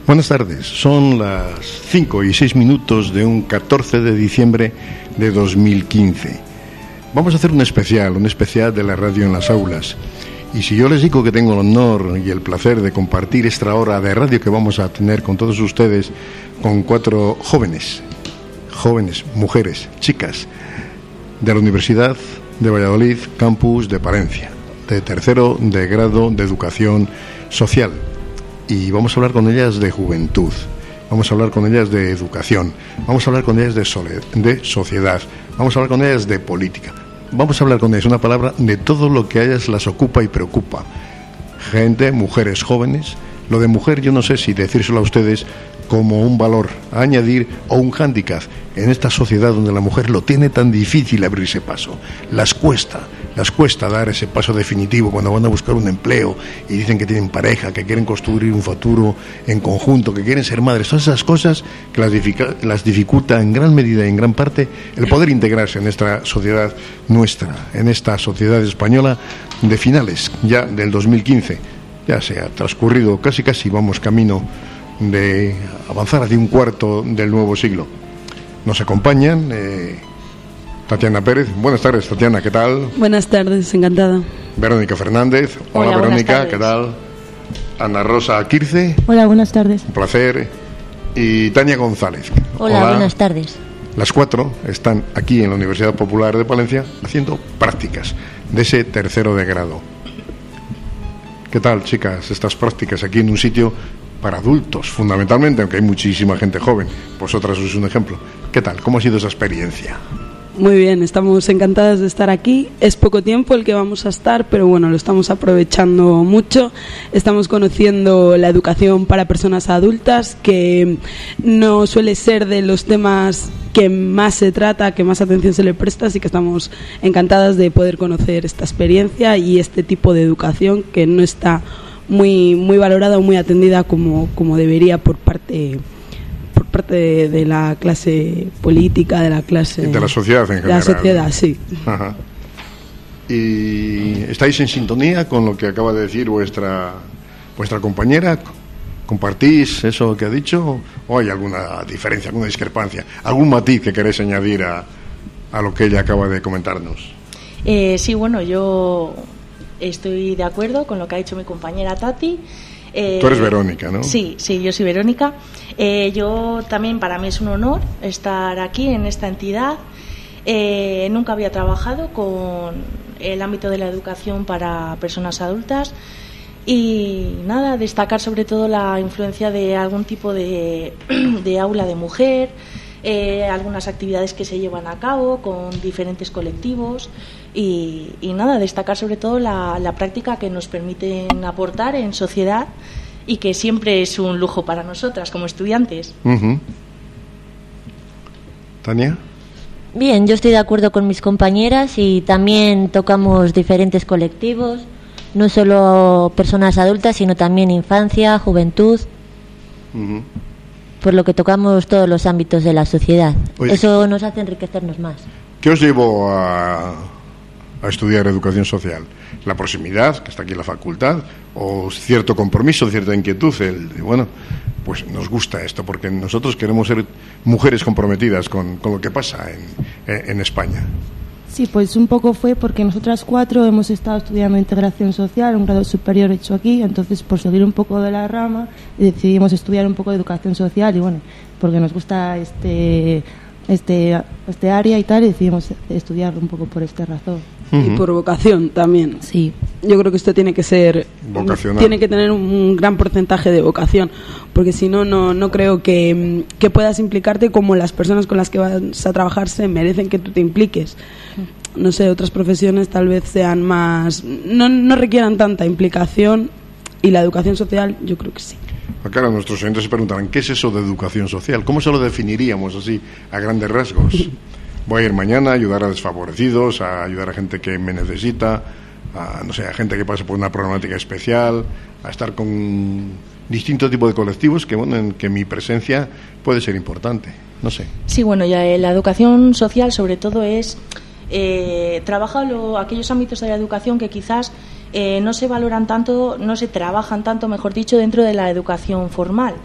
Buenas tardes, son las 5 y 6 minutos de un 14 de diciembre de 2015. Vamos a hacer un especial de la radio en las aulas. Y si yo les digo que tengo el honor y el placer de compartir esta hora de radio que vamos a tener con todos ustedes, con 4 jóvenes, mujeres, chicas, de la Universidad de Valladolid, campus de Palencia, de tercero de grado de Educación Social. Y vamos a hablar con ellas de juventud, vamos a hablar con ellas de educación, vamos a hablar con ellas de sociedad, vamos a hablar con ellas de política, vamos a hablar con ellas, una palabra, de todo lo que a ellas las ocupa y preocupa. Gente, mujeres jóvenes. Lo de mujer yo no sé si decírselo a ustedes como un valor a añadir o un hándicap en esta sociedad donde la mujer lo tiene tan difícil abrirse paso. Las cuesta dar ese paso definitivo cuando van a buscar un empleo y dicen que tienen pareja, que quieren construir un futuro en conjunto, que quieren ser madres. Todas esas cosas que las dificulta en gran medida y en gran parte el poder integrarse en esta sociedad nuestra, en esta sociedad española de finales ya del 2015. Ya se ha transcurrido casi vamos camino de avanzar hacia un cuarto del nuevo siglo. Nos acompañan Tatiana Pérez. Buenas tardes, Tatiana, ¿qué tal? Buenas tardes, encantada. Verónica Fernández. Hola Verónica, ¿qué tal? Ana Rosa Quirce. Hola, buenas tardes. Un placer. Y Tania González. Hola, buenas tardes. Las 4 están aquí en la Universidad Popular de Palencia haciendo prácticas de ese tercero de grado. ¿Qué tal, chicas, estas prácticas aquí en un sitio para adultos, fundamentalmente, aunque hay muchísima gente joven? Vosotras sois un ejemplo. ¿Qué tal? ¿Cómo ha sido esa experiencia? Muy bien, estamos encantadas de estar aquí. Es poco tiempo el que vamos a estar, pero bueno, lo estamos aprovechando mucho. Estamos conociendo la educación para personas adultas, que no suele ser de los temas que más se trata, que más atención se le presta, así que estamos encantadas de poder conocer esta experiencia y este tipo de educación que no está muy valorada o muy atendida como debería por parte de la clase política, de la clase... De la sociedad en general. De la sociedad, sí. Ajá. ¿Y estáis en sintonía con lo que acaba de decir vuestra compañera? ¿Compartís eso que ha dicho? ¿O hay alguna diferencia, alguna discrepancia? ¿Algún matiz que queréis añadir a lo que ella acaba de comentarnos? Sí, bueno, yo estoy de acuerdo con lo que ha dicho mi compañera Tati. Tú eres Verónica, ¿no? Sí, yo soy Verónica. Yo también, para mí es un honor estar aquí en esta entidad. Nunca había trabajado con el ámbito de la educación para personas adultas y nada, destacar sobre todo la influencia de algún tipo de aula de mujer, algunas actividades que se llevan a cabo con diferentes colectivos y nada, destacar sobre todo la práctica que nos permiten aportar en sociedad y que siempre es un lujo para nosotras como estudiantes. Uh-huh. ¿Tania? Bien, yo estoy de acuerdo con mis compañeras y también tocamos diferentes colectivos, no solo personas adultas, sino también infancia, juventud, uh-huh. Por lo que tocamos todos los ámbitos de la sociedad. Oye, eso nos hace enriquecernos más. ¿Qué os llevó a estudiar educación social? ¿La proximidad, que está aquí en la facultad, o cierto compromiso, cierta inquietud? Bueno, pues nos gusta esto, porque nosotros queremos ser mujeres comprometidas con lo que pasa en España. Sí, pues un poco fue porque nosotras 4 hemos estado estudiando integración social, un grado superior hecho aquí, entonces por seguir un poco de la rama decidimos estudiar un poco de educación social y bueno, porque nos gusta este área y tal, y decidimos estudiarlo un poco por esta razón. Uh-huh. Y por vocación también. Sí. Yo creo que esto tiene que ser vocacional. Tiene que tener un gran porcentaje de vocación, porque si no creo que puedas implicarte como las personas con las que vas a trabajar se merecen que tú te impliques. No sé, otras profesiones tal vez sean más, no requieran tanta implicación, y la educación social yo creo que sí. Claro, nuestros oyentes se preguntarán, ¿qué es eso de educación social? ¿Cómo se lo definiríamos así, a grandes rasgos? Voy a ir mañana a ayudar a desfavorecidos, a ayudar a gente que me necesita, a gente que pasa por una problemática especial, a estar con distinto tipo de colectivos que, bueno, en que mi presencia puede ser importante. No sé. Sí, bueno, ya la educación social sobre todo es trabaja aquellos ámbitos de la educación que quizás no se valoran tanto, no se trabajan tanto, mejor dicho, dentro de la educación formal.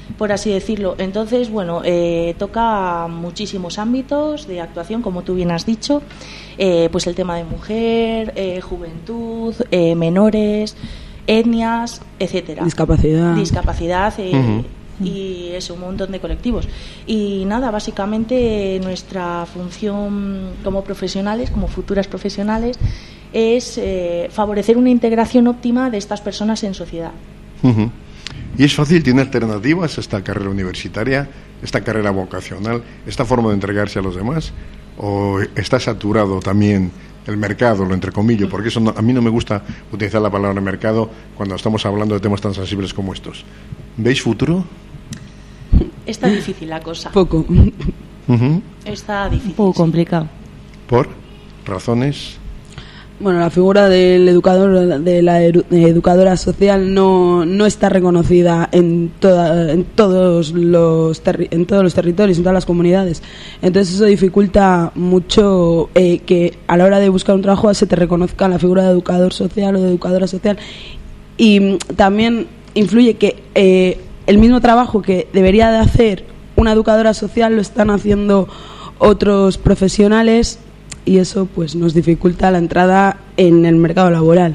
por así decirlo. Entonces, bueno, toca muchísimos ámbitos de actuación, como tú bien has dicho, pues el tema de mujer, juventud, menores, etnias, etcétera. Discapacidad. Y eso, un montón de colectivos. Y nada, básicamente nuestra función como profesionales, como futuras profesionales, es favorecer una integración óptima de estas personas en sociedad. ¿Y es fácil? ¿Tiene alternativas esta carrera universitaria, esta carrera vocacional, esta forma de entregarse a los demás? ¿O está saturado también el mercado, lo entrecomillo? Porque eso a mí no me gusta utilizar la palabra mercado cuando estamos hablando de temas tan sensibles como estos. ¿Veis futuro? Está difícil la cosa. Poco. Está difícil. Un poco complicado. ¿Por razones? Bueno, la figura del educador, de la educadora social no está reconocida en todos los territorios, en todas las comunidades. Entonces eso dificulta mucho que a la hora de buscar un trabajo se te reconozca la figura de educador social o de educadora social. Y también influye que el mismo trabajo que debería de hacer una educadora social lo están haciendo otros profesionales y eso pues nos dificulta la entrada en el mercado laboral.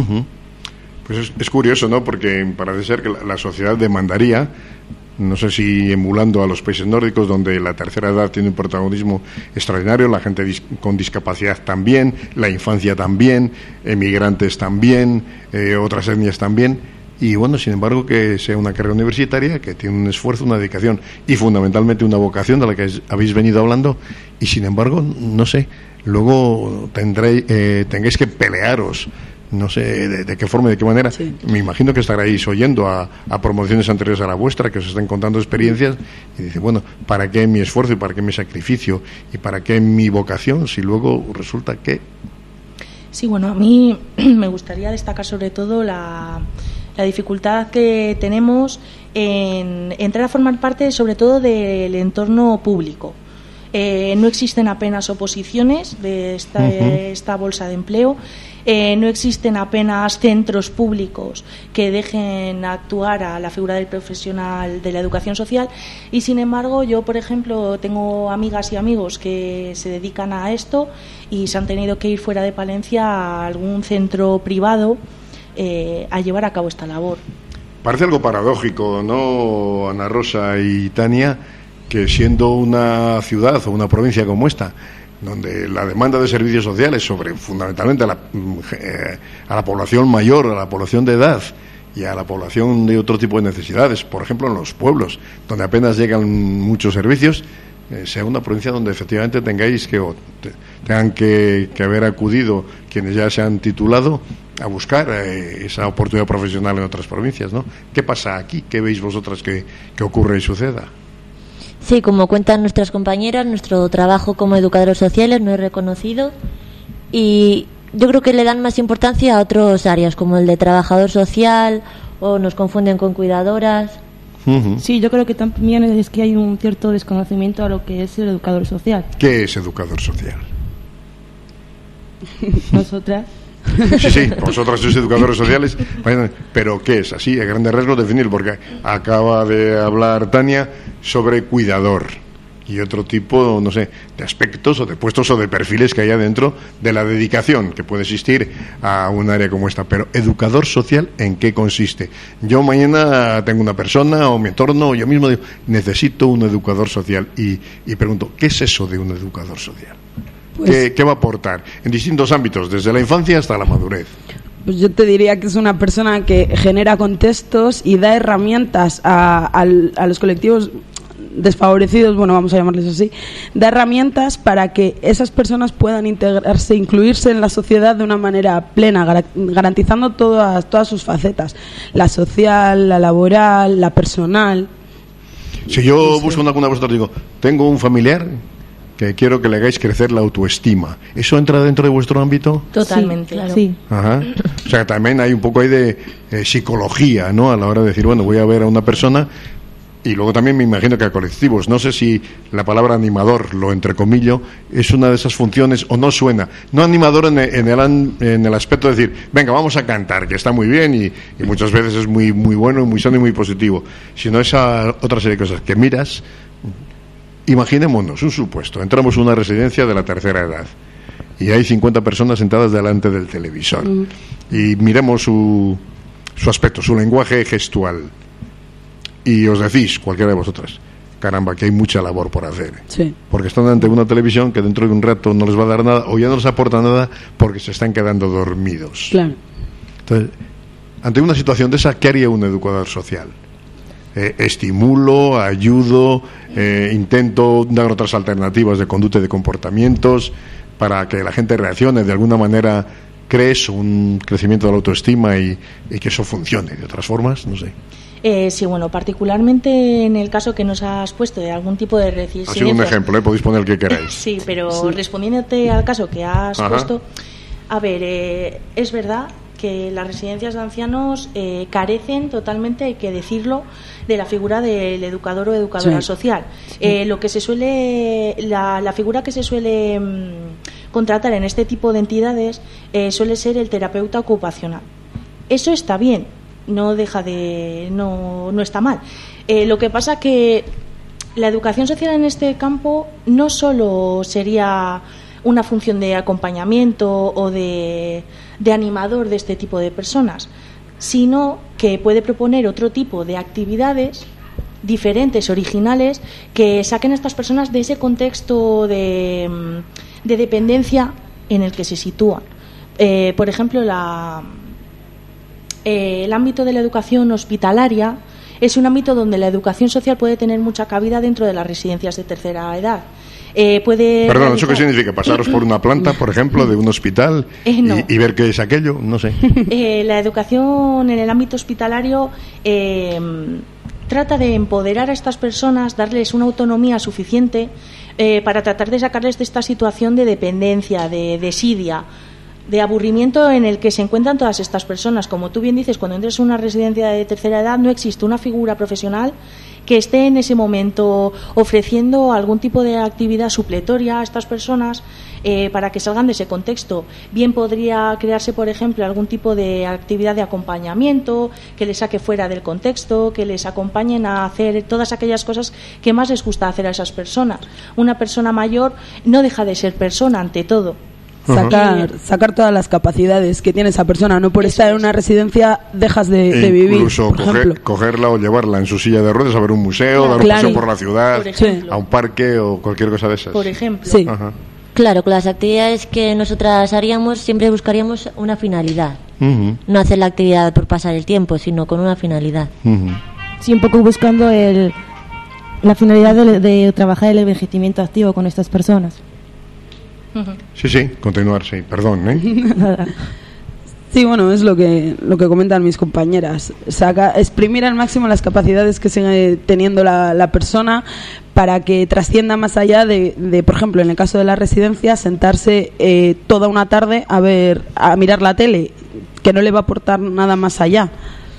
Pues es curioso, ¿no? Porque parece ser que la sociedad demandaría, no sé si emulando a los países nórdicos, donde la tercera edad tiene un protagonismo extraordinario, la gente con discapacidad también, la infancia también, emigrantes también, otras etnias también. Y bueno, sin embargo, que sea una carrera universitaria que tiene un esfuerzo, una dedicación y fundamentalmente una vocación de la que habéis venido hablando, y sin embargo, no sé, luego tengáis que pelearos, no sé de qué forma y de qué manera. Sí. Me imagino que estaréis oyendo a promociones anteriores a la vuestra que os están contando experiencias y dice, bueno, ¿para qué mi esfuerzo y para qué mi sacrificio y para qué mi vocación si luego resulta que...? Sí, bueno, a mí me gustaría destacar sobre todo la dificultad que tenemos en entrar a formar parte sobre todo del entorno público. No existen apenas oposiciones de esta bolsa de empleo, no existen apenas centros públicos que dejen actuar a la figura del profesional de la educación social y sin embargo yo, por ejemplo, tengo amigas y amigos que se dedican a esto y se han tenido que ir fuera de Palencia a algún centro privado a llevar a cabo esta labor. Parece algo paradójico, ¿no, Ana Rosa y Tania? Que siendo una ciudad o una provincia como esta, donde la demanda de servicios sociales sobre fundamentalmente a la población mayor, a la población de edad y a la población de otro tipo de necesidades, por ejemplo en los pueblos, donde apenas llegan muchos servicios, sea una provincia donde efectivamente tengan que haber acudido quienes ya se han titulado a buscar esa oportunidad profesional en otras provincias, ¿no? ¿Qué pasa aquí? ¿Qué veis vosotras que ocurre y suceda? Sí, como cuentan nuestras compañeras, nuestro trabajo como educadores sociales no es reconocido y yo creo que le dan más importancia a otras áreas como el de trabajador social o nos confunden con cuidadoras. Sí, yo creo que también es que hay un cierto desconocimiento a lo que es el educador social. ¿Qué es educador social? Nosotras. Sí, vosotras sois educadores sociales, pero ¿qué es? Así, a grandes rasgos definir, porque acaba de hablar Tania sobre cuidador y otro tipo, no sé, de aspectos o de puestos o de perfiles que haya dentro de la dedicación que puede existir a un área como esta. Pero educador social, ¿en qué consiste? Yo mañana tengo una persona o mi entorno, yo mismo digo, necesito un educador social y pregunto, ¿qué es eso de un educador social? Pues, ¿Qué va a aportar en distintos ámbitos, desde la infancia hasta la madurez? Pues yo te diría que es una persona que genera contextos y da herramientas a los colectivos desfavorecidos, bueno, vamos a llamarles así, da herramientas para que esas personas puedan integrarse, incluirse en la sociedad de una manera plena, garantizando todas sus facetas, la social, la laboral, la personal. Si yo busco una vosotros digo, tengo un familiar que quiero que le hagáis crecer la autoestima, ¿eso entra dentro de vuestro ámbito? Totalmente, sí, claro. Sí. Ajá. O sea, también hay un poco ahí de psicología, ¿no? A la hora de decir, bueno, voy a ver a una persona Y luego también me imagino que a colectivos. No sé si la palabra animador, lo entrecomillo, es una de esas funciones o no suena. No animador en el aspecto de decir, venga, vamos a cantar, que está muy bien y muchas veces es muy, muy bueno y muy sano y muy positivo, sino esa otra serie de cosas que miras. Imaginémonos un supuesto, entramos en una residencia de la tercera edad y hay 50 personas sentadas delante del televisor y miremos su aspecto, su lenguaje gestual. Y os decís, cualquiera de vosotras, caramba, que hay mucha labor por hacer. Sí. Porque están ante una televisión que dentro de un rato no les va a dar nada o ya no les aporta nada porque se están quedando dormidos. Claro. Entonces, ante una situación de esa, ¿qué haría un educador social? Estimulo, ayudo, intento dar otras alternativas de conducta y de comportamientos para que la gente reaccione de alguna manera. ¿Crees un crecimiento de la autoestima y que eso funcione de otras formas? No sé. Sí, bueno, particularmente en el caso que nos has puesto de algún tipo de residencia. Ha sido un ejemplo, podéis poner el que queráis. Sí, pero respondiéndote al caso que has puesto, a ver, es verdad que las residencias de ancianos carecen totalmente, hay que decirlo, de la figura del educador o educadora social. Lo que se suele, la figura que se suele contratar en este tipo de entidades suele ser el terapeuta ocupacional. Eso está bien, no deja de, no está mal. Lo que pasa que la educación social en este campo no solo sería una función de acompañamiento o de animador de este tipo de personas, sino que puede proponer otro tipo de actividades diferentes, originales, que saquen a estas personas de ese contexto de dependencia en el que se sitúan. Por ejemplo, el ámbito de la educación hospitalaria es un ámbito donde la educación social puede tener mucha cabida dentro de las residencias de tercera edad. Perdón, ¿eso qué significa? ¿Pasaros por una planta, por ejemplo, de un hospital no. y ver qué es aquello? No sé. La educación en el ámbito hospitalario trata de empoderar a estas personas, darles una autonomía suficiente para tratar de sacarles de esta situación de dependencia, de desidia, de aburrimiento en el que se encuentran todas estas personas. Como tú bien dices, cuando entras en una residencia de tercera edad no existe una figura profesional que esté en ese momento ofreciendo algún tipo de actividad supletoria a estas personas para que salgan de ese contexto. Bien podría crearse, por ejemplo, algún tipo de actividad de acompañamiento que les saque fuera del contexto, que les acompañen a hacer todas aquellas cosas que más les gusta hacer a esas personas. Una persona mayor no deja de ser persona ante todo. Sacar todas las capacidades que tiene esa persona. No por estar en una residencia dejas de vivir. Incluso cogerla o llevarla en su silla de ruedas a ver un museo, dar un paseo por la ciudad, a un parque o cualquier cosa de esas. Por ejemplo. Sí. Claro, con las actividades que nosotras haríamos siempre buscaríamos una finalidad. No hacer la actividad por pasar el tiempo, sino con una finalidad. Sí, un poco buscando la finalidad de trabajar el envejecimiento activo con estas personas. Sí, continuar, sí, perdón, Sí, bueno, es lo que comentan mis compañeras. Exprimir al máximo las capacidades que sigue teniendo la persona para que trascienda más allá de, por ejemplo, en el caso de la residencia, sentarse toda una tarde a mirar la tele, que no le va a aportar nada más allá.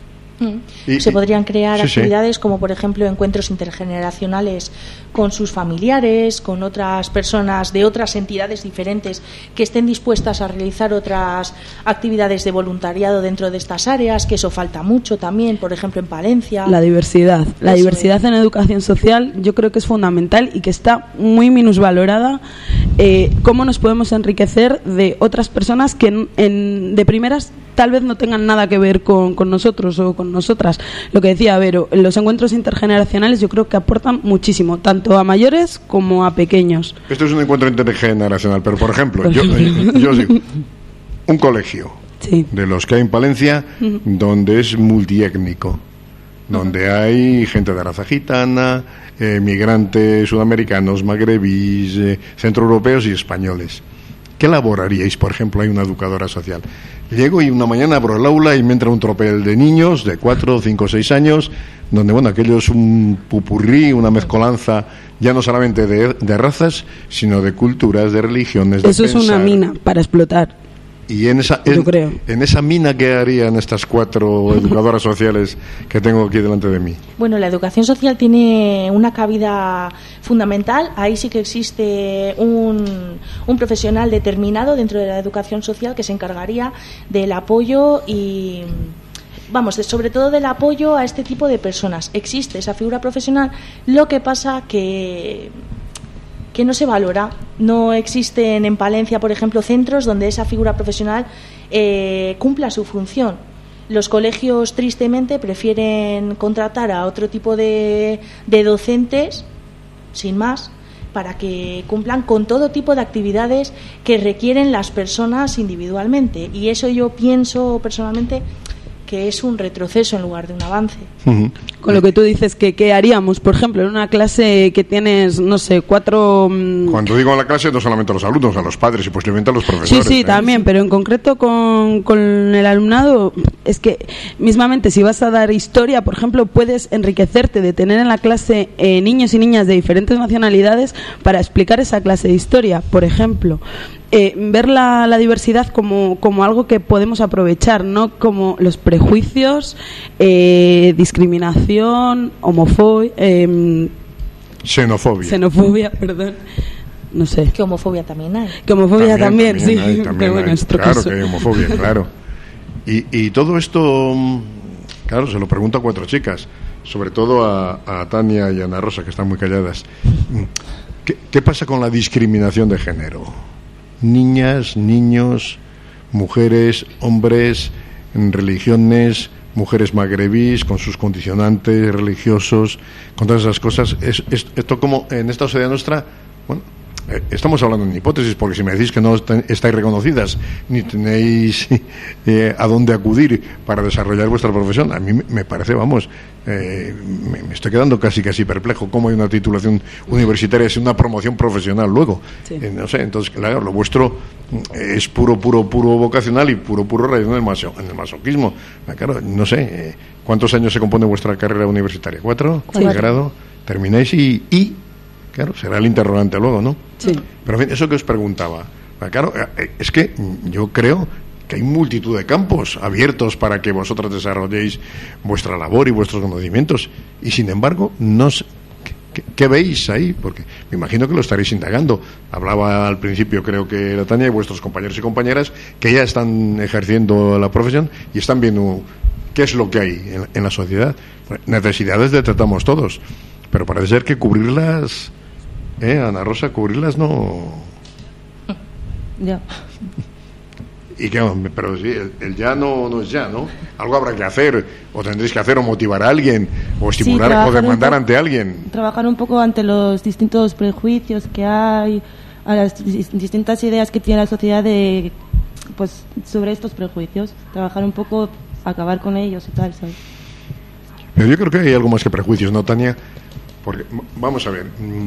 Se podrían crear actividades como, por ejemplo, encuentros intergeneracionales con sus familiares, con otras personas de otras entidades diferentes que estén dispuestas a realizar otras actividades de voluntariado dentro de estas áreas, que eso falta mucho también, por ejemplo, en Palencia. La diversidad en educación social yo creo que es fundamental y que está muy minusvalorada. Cómo nos podemos enriquecer de otras personas que de primeras tal vez no tengan nada que ver con nosotros o con nosotras. Lo que decía Vero, los encuentros intergeneracionales yo creo que aportan muchísimo, tanto a mayores como a pequeños. Esto es un encuentro intergeneracional, pero por ejemplo, yo sí, un colegio de los que hay en Palencia donde es multiétnico, donde hay gente de raza gitana, migrantes sudamericanos, magrebíes, centroeuropeos y españoles. ¿Qué labor haríais? Por ejemplo, hay una educadora social. Llego y una mañana abro el aula y me entra un tropel de niños de 4, 5, 6 años, donde, bueno, aquello es un pupurrí, una mezcolanza, ya no solamente de razas, sino de culturas, de religiones, de Eso pensar. Es una mina para explotar. Y en esa mina, ¿qué harían estas 4 educadoras sociales que tengo aquí delante de mí? Bueno, la educación social tiene una cabida fundamental. Ahí sí que existe un profesional determinado dentro de la educación social que se encargaría del apoyo y, sobre todo del apoyo a este tipo de personas. Existe esa figura profesional, lo que pasa que no se valora. No existen en Palencia, por ejemplo, centros donde esa figura profesional cumpla su función. Los colegios, tristemente, prefieren contratar a otro tipo de docentes, sin más, para que cumplan con todo tipo de actividades que requieren las personas individualmente. Y eso yo pienso personalmente que es un retroceso en lugar de un avance. Uh-huh. Con lo que tú dices, ¿qué haríamos? Por ejemplo, en una clase que tienes, no sé, 4... Cuando digo en la clase, no solamente a los alumnos, a los padres y posiblemente a los profesores. Sí, también, pero en concreto con el alumnado, es que mismamente si vas a dar historia, por ejemplo, puedes enriquecerte de tener en la clase niños y niñas de diferentes nacionalidades para explicar esa clase de historia, por ejemplo. Ver la diversidad como algo que podemos aprovechar, no como los prejuicios, discriminación, homofobia, xenofobia, perdón. No sé. Que homofobia también hay. Que homofobia también sí. Hay. Claro que hay homofobia, claro. Y todo esto, claro, se lo pregunto a 4 chicas, sobre todo a Tania y a Ana Rosa, que están muy calladas. ¿Qué pasa con la discriminación de género? Niñas, niños, mujeres, hombres, religiones, mujeres magrebís con sus condicionantes religiosos, con todas esas cosas. Esto como en esta sociedad nuestra, bueno, estamos hablando en hipótesis, porque si me decís que no estáis reconocidas ni tenéis a dónde acudir para desarrollar vuestra profesión, a mí me parece, me estoy quedando casi perplejo. ¿Cómo hay una titulación universitaria sin una promoción profesional luego? Sí. No sé, entonces, claro, lo vuestro es puro vocacional y puro rayado en el masoquismo. Claro, no sé, ¿cuántos años se compone vuestra carrera universitaria? 4. Sí. Grado, termináis y claro, será el interrogante luego, ¿no? Sí. Pero en fin, eso que os preguntaba, claro, es que yo creo que hay multitud de campos abiertos para que vosotras desarrolléis vuestra labor y vuestros conocimientos, y sin embargo, no sé, ¿qué veis ahí? Porque me imagino que lo estaréis indagando. Hablaba al principio, creo que era Tania, y vuestros compañeros y compañeras que ya están ejerciendo la profesión y están viendo qué es lo que hay en la sociedad. Necesidades detectamos todos, pero parece ser que cubrirlas... Ana Rosa, cubrirlas no... Ya. Y que, pero sí, el ya no es ya, ¿no? Algo habrá que hacer, o tendréis que hacer, o motivar a alguien, o estimular, o demandar ante alguien. Trabajar un poco ante los distintos prejuicios que hay, a las distintas ideas que tiene la sociedad sobre estos prejuicios. Trabajar un poco, acabar con ellos y tal, ¿sabes? Pero yo creo que hay algo más que prejuicios, ¿no, Tania? Porque, vamos a ver...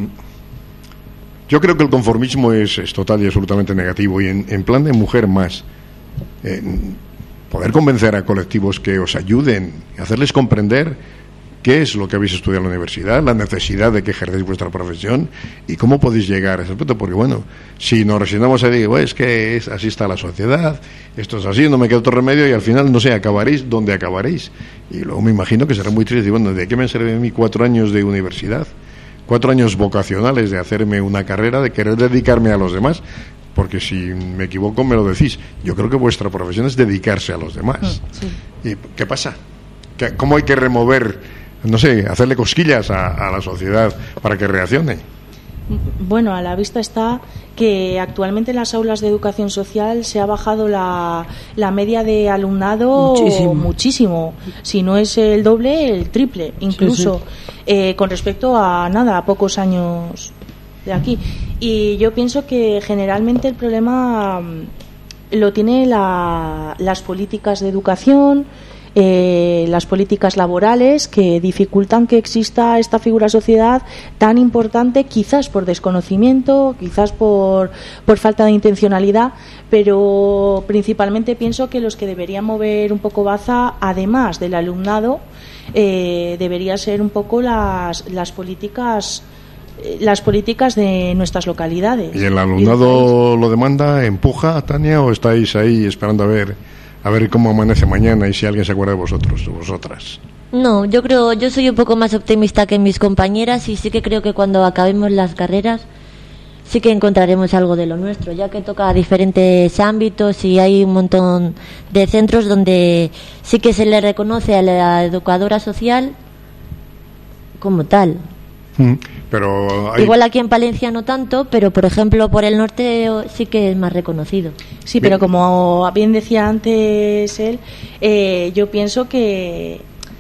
Yo creo que el conformismo es total y absolutamente negativo, y en plan de mujer más, poder convencer a colectivos que os ayuden, hacerles comprender qué es lo que habéis estudiado en la universidad, la necesidad de que ejercéis vuestra profesión y cómo podéis llegar a ese punto, porque bueno, si nos resignamos a decir, es que así está la sociedad, esto es así, no me queda otro remedio, y al final, no sé, acabaréis donde acabaréis, y luego me imagino que será muy triste, y bueno, ¿de qué me sirve a mí 4 años de universidad? 4 años vocacionales de hacerme una carrera, de querer dedicarme a los demás, porque si me equivoco me lo decís. Yo creo que vuestra profesión es dedicarse a los demás. Sí. ¿Y qué pasa? ¿Cómo hay que remover, no sé, hacerle cosquillas a la sociedad para que reaccione? Bueno, a la vista está que actualmente en las aulas de educación social se ha bajado la media de alumnado muchísimo. Si no es el doble, el triple, incluso. Sí. Con respecto a pocos años de aquí. Y yo pienso que generalmente el problema lo tiene las políticas de educación, las políticas laborales, que dificultan que exista esta figura sociedad tan importante, quizás por desconocimiento, quizás por falta de intencionalidad, pero principalmente pienso que los que deberían mover un poco baza, además del alumnado, debería ser un poco las políticas las políticas de nuestras localidades. ¿Y el alumnado lo demanda, empuja, Tania, o estáis ahí esperando a ver cómo amanece mañana y si alguien se acuerda de vosotros o vosotras? No, yo soy un poco más optimista que mis compañeras y sí que creo que cuando acabemos las carreras sí que encontraremos algo de lo nuestro, ya que toca diferentes ámbitos y hay un montón de centros donde sí que se le reconoce a la educadora social como tal. Pero igual aquí en Palencia no tanto, pero por ejemplo por el norte sí que es más reconocido. Sí, pero como bien decía antes él, yo pienso que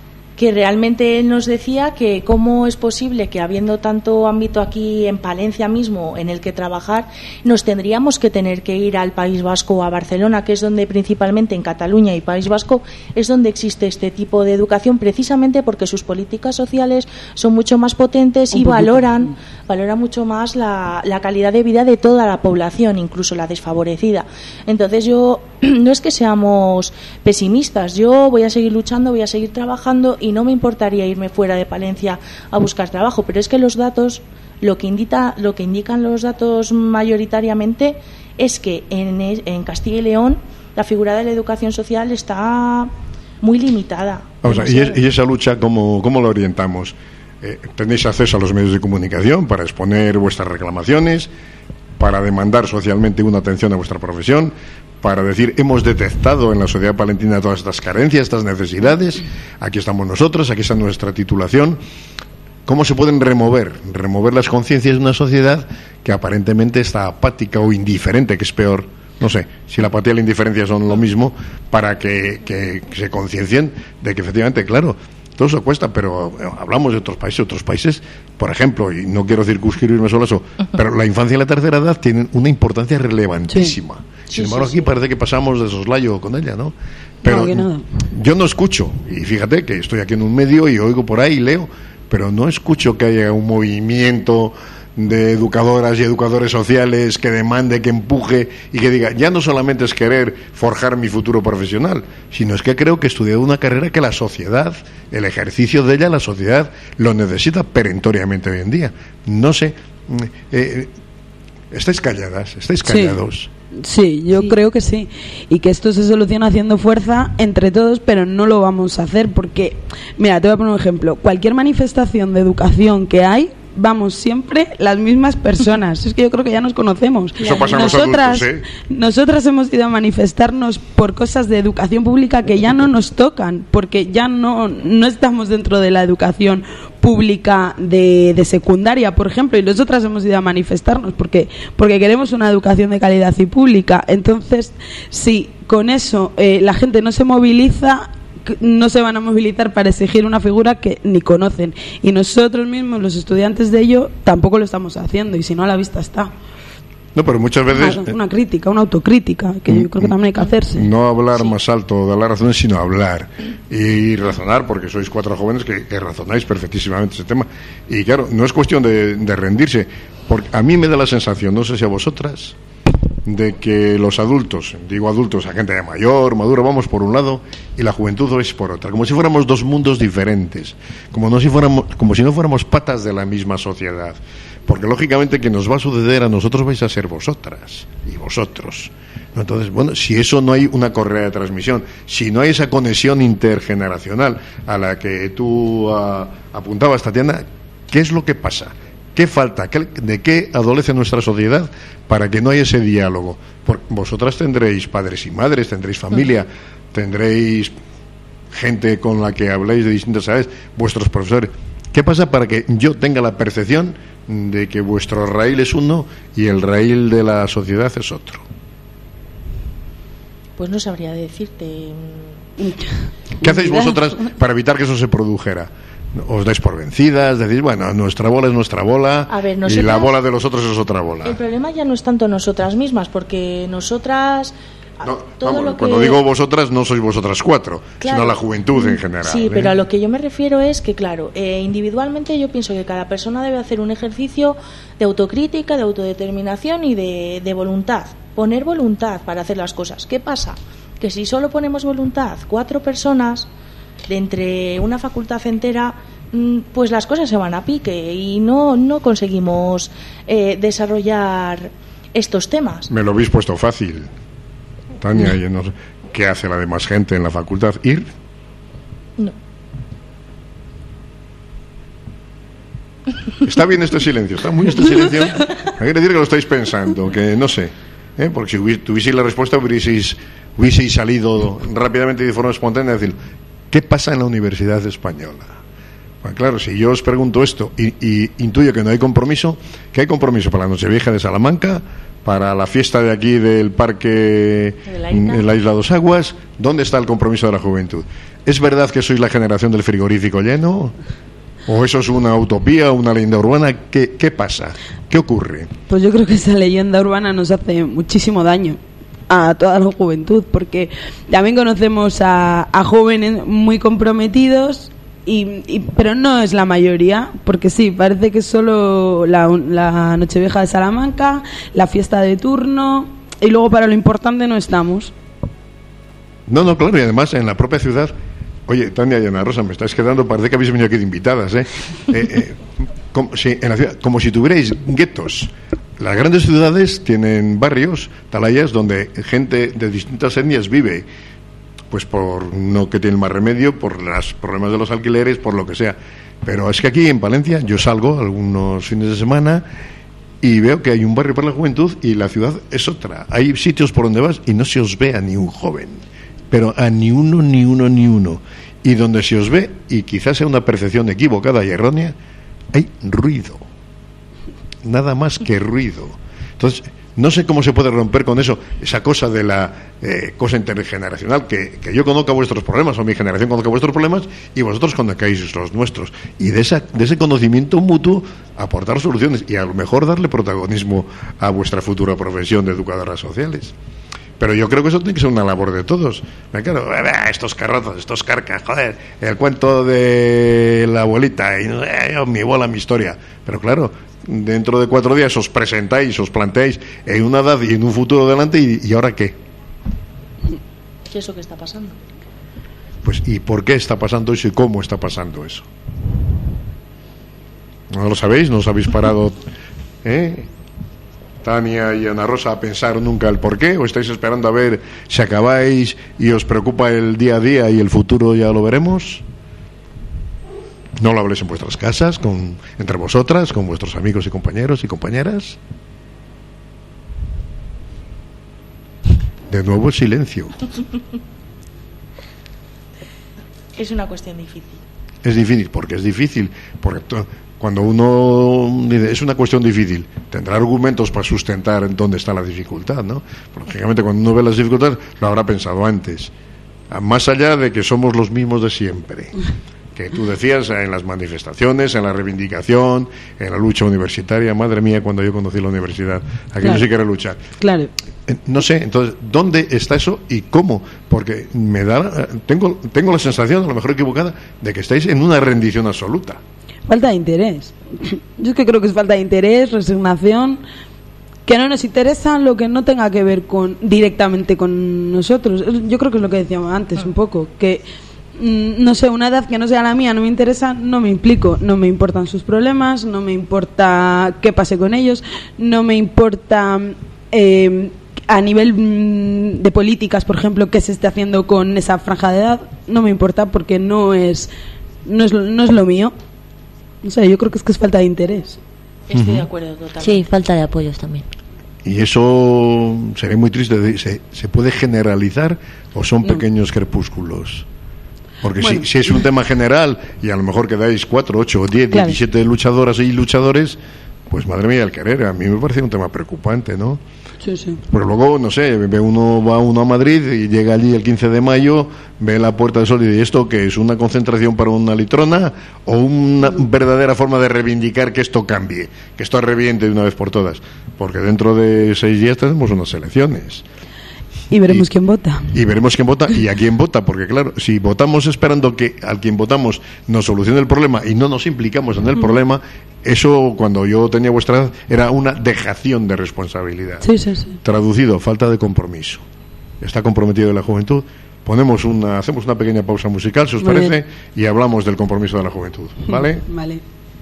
realmente él nos decía que cómo es posible que habiendo tanto ámbito aquí en Palencia mismo en el que trabajar, nos tendríamos que tener que ir al País Vasco o a Barcelona, que es donde principalmente en Cataluña y País Vasco es donde existe este tipo de educación, precisamente porque sus políticas sociales son mucho más potentes y valoran mucho más la calidad de vida de toda la población, incluso la desfavorecida. Entonces yo no es que seamos pesimistas, yo voy a seguir luchando, voy a seguir trabajando y no me importaría irme fuera de Palencia a buscar trabajo, pero es que los datos, lo que indican los datos mayoritariamente es que en Castilla y León la figura de la educación social está muy limitada. Vamos a, ¿y esa lucha cómo la orientamos? ¿Tenéis acceso a los medios de comunicación para exponer vuestras reclamaciones, para demandar socialmente una atención a vuestra profesión, para decir, hemos detectado en la sociedad palentina todas estas carencias, estas necesidades, aquí estamos nosotros, aquí está nuestra titulación? ¿Cómo se pueden remover las conciencias de una sociedad que aparentemente está apática o indiferente, que es peor? No sé, si la apatía y la indiferencia son lo mismo, para que se conciencien de que efectivamente, claro, todo eso cuesta, pero hablamos de otros países, por ejemplo, y no quiero circunscribirme solo a eso, pero la infancia y la tercera edad tienen una importancia relevantísima. Sí. Sin embargo, aquí parece que pasamos de soslayo con ella, ¿no? Pero yo no escucho, y fíjate que estoy aquí en un medio y oigo por ahí y leo, pero no escucho que haya un movimiento de educadoras y educadores sociales que demande, que empuje y que diga, ya no solamente es querer forjar mi futuro profesional, sino es que creo que he estudiado una carrera que la sociedad, el ejercicio de ella, la sociedad lo necesita perentoriamente hoy en día. No sé, ¿estáis calladas? ¿Estáis callados? Sí, yo creo que sí, y que esto se soluciona haciendo fuerza entre todos, pero no lo vamos a hacer porque, mira, te voy a poner un ejemplo. Cualquier manifestación de educación que hay, vamos siempre las mismas personas. Es que yo creo que ya nos conocemos. Eso pasa con los adultos, ¿eh? Nosotras hemos ido a manifestarnos por cosas de educación pública que ya no nos tocan, porque ya no estamos dentro de la educación pública de secundaria, por ejemplo, y nosotras hemos ido a manifestarnos porque queremos una educación de calidad y pública. Entonces, si con eso la gente no se moviliza, no se van a movilizar para exigir una figura que ni conocen, y nosotros mismos, los estudiantes de ello, tampoco lo estamos haciendo, y si no, a la vista está. No, pero muchas veces una crítica, una autocrítica, que yo creo que también hay que hacerse. No hablar más alto de las razones, sino hablar y razonar, porque sois 4 jóvenes que razonáis perfectísimamente ese tema. Y claro, no es cuestión de rendirse, porque a mí me da la sensación, no sé si a vosotras, de que los adultos, digo adultos, a gente mayor, madura, vamos por un lado y la juventud es por otra, como si fuéramos dos mundos diferentes, como si no fuéramos patas de la misma sociedad, porque lógicamente que nos va a suceder a nosotros vais a ser vosotras y vosotros. Entonces, bueno, si eso no hay una correa de transmisión, si no hay esa conexión intergeneracional a la que tú apuntabas, Tatiana, ¿qué es lo que pasa? ¿Qué falta? ¿De qué adolece nuestra sociedad para que no haya ese diálogo? Porque vosotras tendréis padres y madres, tendréis familia, tendréis gente con la que habléis de distintas edades, vuestros profesores. ¿Qué pasa para que yo tenga la percepción de que vuestro raíl es uno y el raíl de la sociedad es otro? Pues no sabría decirte. ¿Qué hacéis vosotras para evitar que eso se produjera? ¿Os dais por vencidas? Decís, bueno, nuestra bola es nuestra bola, a ver, y la bola de los otros es otra bola. El problema ya no es tanto nosotras mismas, porque nosotras... Cuando digo vosotras, no sois vosotras 4, claro, sino la juventud en general. Sí, pero a lo que yo me refiero es que, claro, individualmente yo pienso que cada persona debe hacer un ejercicio de autocrítica, de autodeterminación y de voluntad. Poner voluntad para hacer las cosas. ¿Qué pasa? Que si solo ponemos voluntad 4 personas... de entre una facultad entera, pues las cosas se van a pique y no conseguimos desarrollar estos temas. Me lo habéis puesto fácil, Tania. Yo no sé, ¿qué hace la demás gente en la facultad? ¿Ir? No. Está bien este silencio, está muy este silencio. Hay que decir que lo estáis pensando, que no sé, porque si tuvieseis la respuesta hubieseis salido rápidamente y de forma espontánea a decir, ¿qué pasa en la Universidad Española? Bueno, claro, si yo os pregunto esto y intuyo que no hay compromiso, ¿qué hay compromiso para la Nochevieja de Salamanca, para la fiesta de aquí del parque en la Isla Dos Aguas? ¿Dónde está el compromiso de la juventud? ¿Es verdad que sois la generación del frigorífico lleno? ¿O eso es una utopía, una leyenda urbana? ¿Qué pasa? ¿Qué ocurre? Pues yo creo que esa leyenda urbana nos hace muchísimo daño a toda la juventud, porque también conocemos a jóvenes muy comprometidos, pero no es la mayoría, porque sí, parece que es solo la Nochevieja de Salamanca, la fiesta de turno, y luego para lo importante no estamos. No, claro, y además en la propia ciudad. Oye, Tania y Ana Rosa, me estáis quedando, parece que habéis venido aquí de invitadas, en la ciudad, como si tuvierais guetos. Las grandes ciudades tienen barrios, talayas, donde gente de distintas etnias vive, pues por no que tienen más remedio, por los problemas de los alquileres, por lo que sea. Pero es que aquí en Palencia yo salgo algunos fines de semana y veo que hay un barrio para la juventud y la ciudad es otra. Hay sitios por donde vas y no se os ve a ni un joven, pero a ni uno. Y donde se os ve, y quizás sea una percepción equivocada y errónea, hay ruido. Nada más que ruido. Entonces, no sé cómo se puede romper con eso, esa cosa de la cosa intergeneracional, que yo conozca vuestros problemas, o mi generación conozca vuestros problemas, y vosotros conozcáis los nuestros. Y de ese conocimiento mutuo, aportar soluciones, y a lo mejor darle protagonismo a vuestra futura profesión de educadoras sociales. Pero yo creo que eso tiene que ser una labor de todos. Claro, estos carrozos, estos carcas, joder, el cuento de la abuelita, y mi bola, mi historia. Pero claro, dentro de 4 días os presentáis, os planteáis en una edad y en un futuro delante, ¿y ahora qué? ¿Qué es lo que está pasando? Pues, ¿y por qué está pasando eso y cómo está pasando eso? ¿No lo sabéis? ¿No os habéis parado, Tania y Ana Rosa, a pensar nunca el por qué? ¿O estáis esperando a ver si acabáis y os preocupa el día a día y el futuro ya lo veremos? ¿No lo habléis en vuestras casas, entre vosotras, con vuestros amigos y compañeros y compañeras? De nuevo el silencio. Es una cuestión difícil. Es difícil, porque es difícil. Porque cuando uno dice, es una cuestión difícil, tendrá argumentos para sustentar en dónde está la dificultad, ¿no? Lógicamente, cuando uno ve las dificultades, lo habrá pensado antes. Más allá de que somos los mismos de siempre. Que tú decías en las manifestaciones, en la reivindicación, en la lucha universitaria. Madre mía, cuando yo conocí la universidad, aquello sí que era luchar. Claro. No sé, entonces, ¿dónde está eso y cómo? Porque tengo la sensación, a lo mejor equivocada, de que estáis en una rendición absoluta. Falta de interés. Yo es que creo que es falta de interés, resignación, que no nos interesa lo que no tenga que ver directamente con nosotros. Yo creo que es lo que decíamos antes un poco, que no sé, una edad que no sea la mía no me interesa, no me implico, no me importan sus problemas, no me importa qué pase con ellos, no me importa a nivel de políticas, por ejemplo, qué se esté haciendo con esa franja de edad, no me importa porque no es lo mío. No sé, yo creo que es falta de interés. Estoy de acuerdo totalmente. Sí, falta de apoyos también. Y eso sería muy triste. ¿Se puede generalizar o son pequeños crepúsculos? Porque bueno, si es un tema general y a lo mejor quedáis 4, 8, 10, claro, 17 luchadoras y luchadores, pues madre mía, el querer, a mí me parece un tema preocupante, ¿no? Sí, sí. Pero luego, no sé, va uno a Madrid y llega allí el 15 de mayo, ve la Puerta del Sol y dice, ¿esto qué es? ¿Una concentración para una litrona o una verdadera forma de reivindicar que esto cambie, que esto reviente de una vez por todas? Porque dentro de 6 días tenemos unas elecciones. Y veremos quién vota. Y veremos quién vota y a quién vota, porque claro, si votamos esperando que al quien votamos nos solucione el problema y no nos implicamos en el problema, eso cuando yo tenía vuestra edad era una dejación de responsabilidad. Sí, sí, sí. Traducido, falta de compromiso. Está comprometido la juventud, hacemos una pequeña pausa musical, si os Muy parece, bien. y hablamos del compromiso de la juventud, ¿vale? Vale.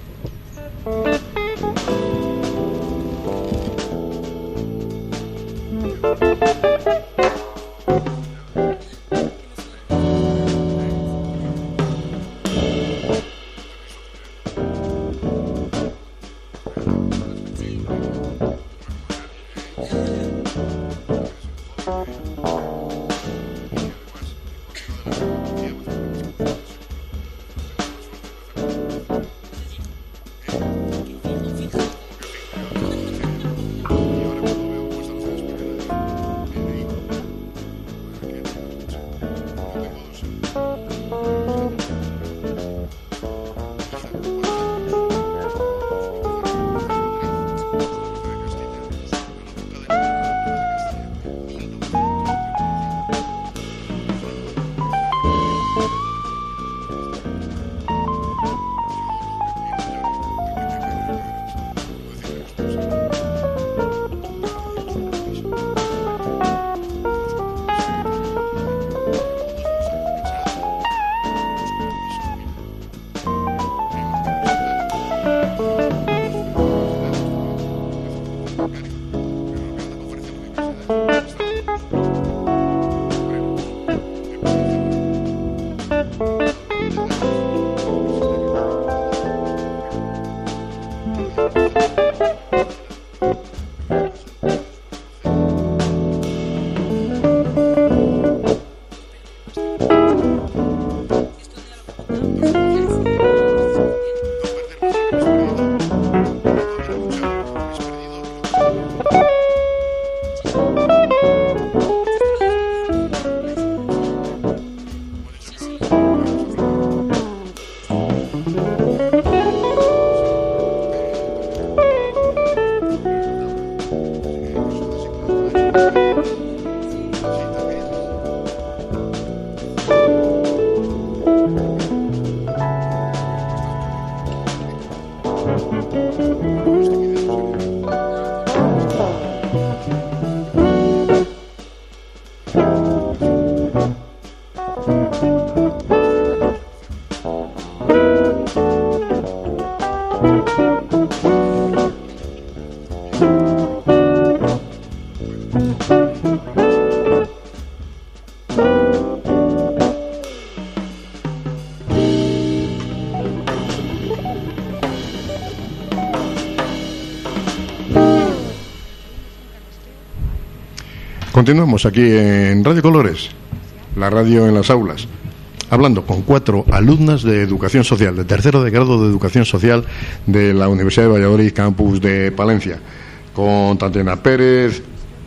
Continuamos aquí en Radio Colores, la radio en las aulas, hablando con 4 alumnas de Educación Social, de tercero de grado de Educación Social de la Universidad de Valladolid, campus de Palencia, con Tatiana Pérez,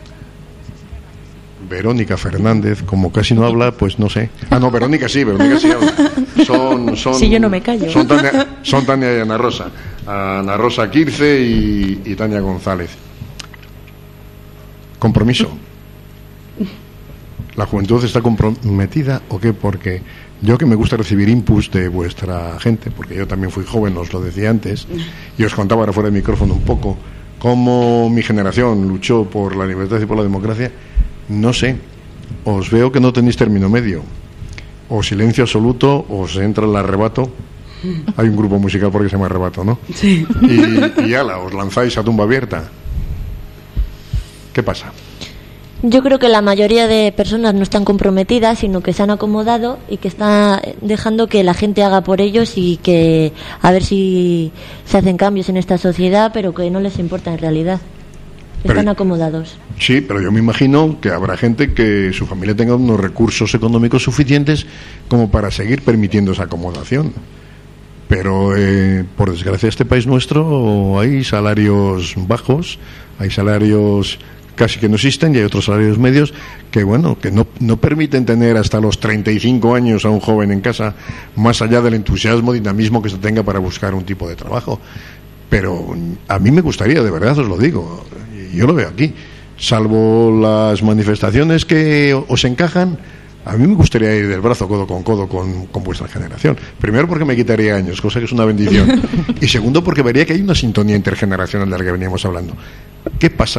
Verónica Fernández, como casi no habla, pues no sé. Ah, no, Verónica sí habla. Son Si yo no me callo. Son Tania y Ana Rosa. Ana Rosa Quirce y Tania González. Compromiso. ¿La juventud está comprometida o qué? Porque yo, que me gusta recibir inputs de vuestra gente, porque yo también fui joven, os lo decía antes, y os contaba ahora fuera del micrófono un poco cómo mi generación luchó por la libertad y por la democracia. No sé, os veo que no tenéis término medio, o silencio absoluto, o os entra el arrebato. Hay un grupo musical porque se llama Arrebato, ¿no? Sí. Y ala, os lanzáis a tumba abierta. ¿Qué pasa? Yo creo que la mayoría de personas no están comprometidas, sino que se han acomodado y que están dejando que la gente haga por ellos y que a ver si se hacen cambios en esta sociedad, pero que no les importa en realidad. Están acomodados. Sí, pero yo me imagino que habrá gente que su familia tenga unos recursos económicos suficientes como para seguir permitiendo esa acomodación. Pero, por desgracia, este país nuestro hay salarios bajos, hay salarios casi que no existen, y hay otros salarios medios que, bueno, que no permiten tener hasta los 35 años a un joven en casa, más allá del entusiasmo, dinamismo que se tenga para buscar un tipo de trabajo. Pero a mí me gustaría, de verdad os lo digo, yo lo veo aquí, salvo las manifestaciones que os encajan, a mí me gustaría ir del brazo codo con vuestra generación. Primero, porque me quitaría años, cosa que es una bendición. Y segundo, porque vería que hay una sintonía intergeneracional de la que veníamos hablando. ¿Qué pasa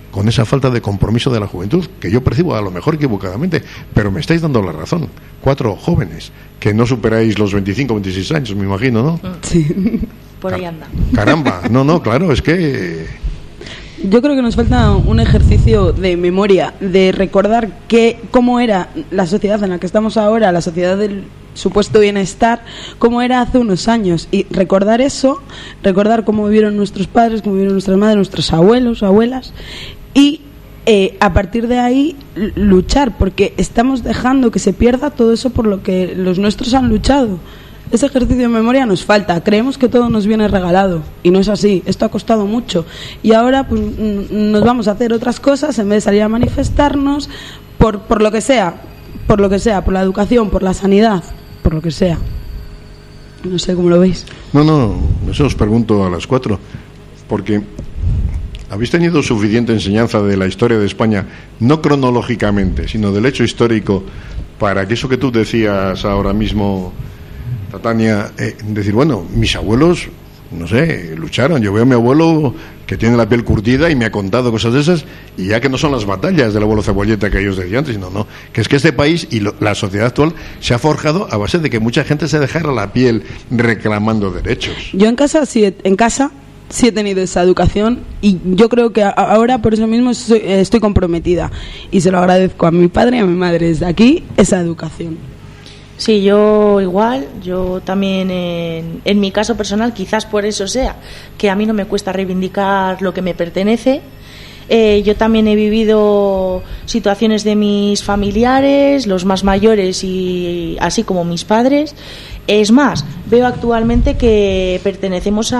con esa falta de compromiso de la juventud, que yo percibo a lo mejor equivocadamente, pero me estáis dando la razón. 4 jóvenes, que no superáis los 25, 26 años, me imagino, ¿no? Sí. Por ahí anda. Caramba, no, claro, es que... Yo creo que nos falta un ejercicio de memoria, de recordar cómo era la sociedad en la que estamos ahora, la sociedad del supuesto bienestar, cómo era hace unos años, y recordar eso, recordar cómo vivieron nuestros padres, cómo vivieron nuestras madres, nuestros abuelos, abuelas, y a partir de ahí luchar, porque estamos dejando que se pierda todo eso por lo que los nuestros han luchado. Ese ejercicio de memoria nos falta. Creemos que todo nos viene regalado y no es así. Esto ha costado mucho y ahora pues nos vamos a hacer otras cosas en vez de salir a manifestarnos por lo que sea, por la educación, por la sanidad, por lo que sea. No sé cómo lo veis. No, eso os pregunto a las 4, porque habéis tenido suficiente enseñanza de la historia de España, no cronológicamente, sino del hecho histórico, para que eso que tú decías ahora mismo, Tania, decir, bueno, mis abuelos, no sé, lucharon. Yo veo a mi abuelo que tiene la piel curtida y me ha contado cosas de esas, y ya que no son las batallas del abuelo Cebolleta que ellos decían antes, sino que es que este país y la sociedad actual se ha forjado a base de que mucha gente se dejara la piel reclamando derechos. Yo en casa sí he tenido esa educación, y yo creo que ahora por eso mismo estoy comprometida, y se lo agradezco a mi padre y a mi madre desde aquí, esa educación. Sí, yo igual, yo también en mi caso personal, quizás por eso sea, que a mí no me cuesta reivindicar lo que me pertenece. Yo también he vivido situaciones de mis familiares, los más mayores y así como mis padres. Es más, veo actualmente que pertenecemos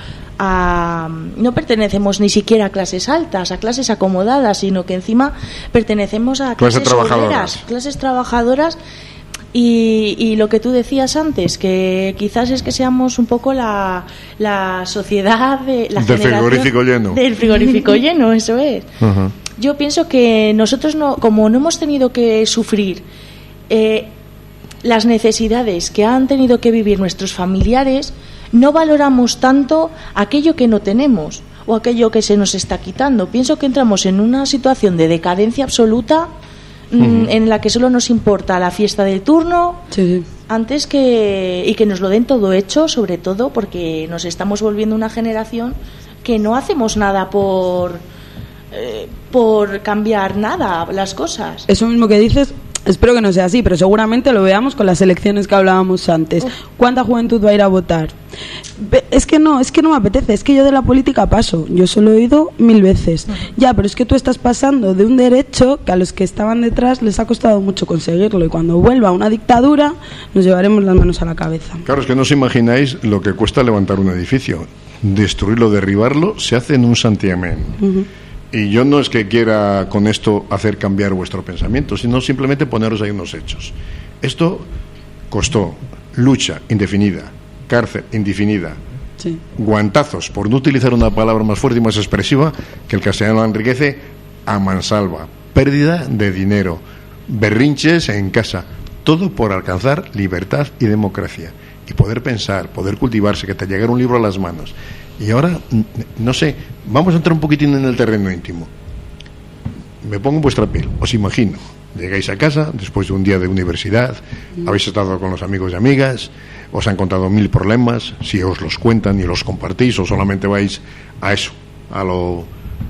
no pertenecemos ni siquiera a clases altas, a clases acomodadas, sino que encima pertenecemos a clases obreras, clases trabajadoras. Y lo que tú decías antes, que quizás es que seamos un poco la sociedad de la del frigorífico lleno. Del frigorífico lleno, eso es. Uh-huh. Yo pienso que nosotros, como no hemos tenido que sufrir las necesidades que han tenido que vivir nuestros familiares, no valoramos tanto aquello que no tenemos o aquello que se nos está quitando. Pienso que entramos en una situación de decadencia absoluta. Uh-huh. En la que solo nos importa la fiesta del turno, sí. Antes que nos lo den todo hecho, sobre todo porque nos estamos volviendo una generación que no hacemos nada por cambiar nada las cosas. Eso mismo que dices, espero que no sea así, pero seguramente lo veamos con las elecciones que hablábamos antes. ¿Cuánta juventud va a ir a votar? Es que no me apetece, es que yo de la política paso, yo solo he oído 1000 veces. Ya, pero es que tú estás pasando de un derecho que a los que estaban detrás les ha costado mucho conseguirlo, y cuando vuelva una dictadura nos llevaremos las manos a la cabeza. Claro, es que no os imagináis lo que cuesta levantar un edificio. Destruirlo, derribarlo, se hace en un santiamén. Uh-huh. Y yo no es que quiera con esto hacer cambiar vuestro pensamiento, sino simplemente poneros ahí unos hechos. Esto costó lucha indefinida, cárcel indefinida, sí. Guantazos, por no utilizar una palabra más fuerte y más expresiva, que el castellano enriquece, a mansalva, pérdida de dinero, berrinches en casa, todo por alcanzar libertad y democracia, y poder pensar, poder cultivarse, que te llegara un libro a las manos. Y ahora, no sé, vamos a entrar un poquitín en el terreno íntimo. Me pongo en vuestra piel, os imagino. Llegáis a casa después de un día de universidad, habéis estado con los amigos y amigas, os han contado 1000 problemas, si os los cuentan y los compartís, o solamente vais a eso, a lo